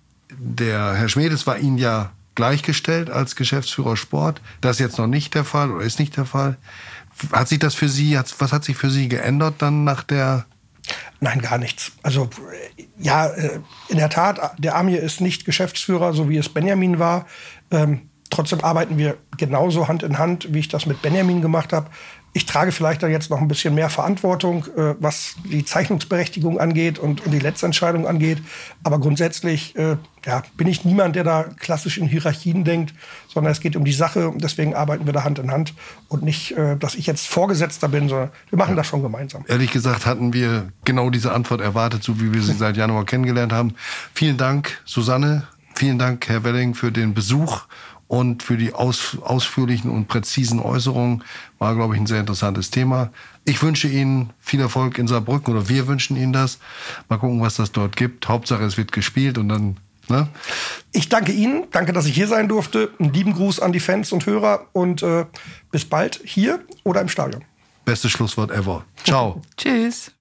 der Herr Schmedes war Ihnen ja gleichgestellt als Geschäftsführer Sport. Das ist jetzt noch nicht der Fall oder ist nicht der Fall. Hat sich das für Sie, was hat sich für Sie geändert dann nach der... Nein, gar nichts. Also ja, in der Tat, der Amir ist nicht Geschäftsführer, so wie es Benjamin war. Ähm, trotzdem arbeiten wir genauso Hand in Hand, wie ich das mit Benjamin gemacht habe. Ich trage vielleicht dann jetzt noch ein bisschen mehr Verantwortung, äh, was die Zeichnungsberechtigung angeht und, und die Letztentscheidung angeht. Aber grundsätzlich äh, ja, bin ich niemand, der da klassisch in Hierarchien denkt, sondern es geht um die Sache. Und deswegen arbeiten wir da Hand in Hand. Und nicht, äh, dass ich jetzt Vorgesetzter bin, sondern wir machen ja. das schon gemeinsam. Ehrlich gesagt hatten wir genau diese Antwort erwartet, so wie wir sie seit Januar kennengelernt haben. Vielen Dank, Susanne. Vielen Dank, Herr Welling, für den Besuch. Und für die aus, ausführlichen und präzisen Äußerungen war, glaube ich, ein sehr interessantes Thema. Ich wünsche Ihnen viel Erfolg in Saarbrücken oder wir wünschen Ihnen das. Mal gucken, was das dort gibt. Hauptsache, es wird gespielt und dann... Ne? Ich danke Ihnen. Danke, dass ich hier sein durfte. Einen lieben Gruß an die Fans und Hörer und äh, bis bald hier oder im Stadion. Bestes Schlusswort ever. Ciao. Tschüss.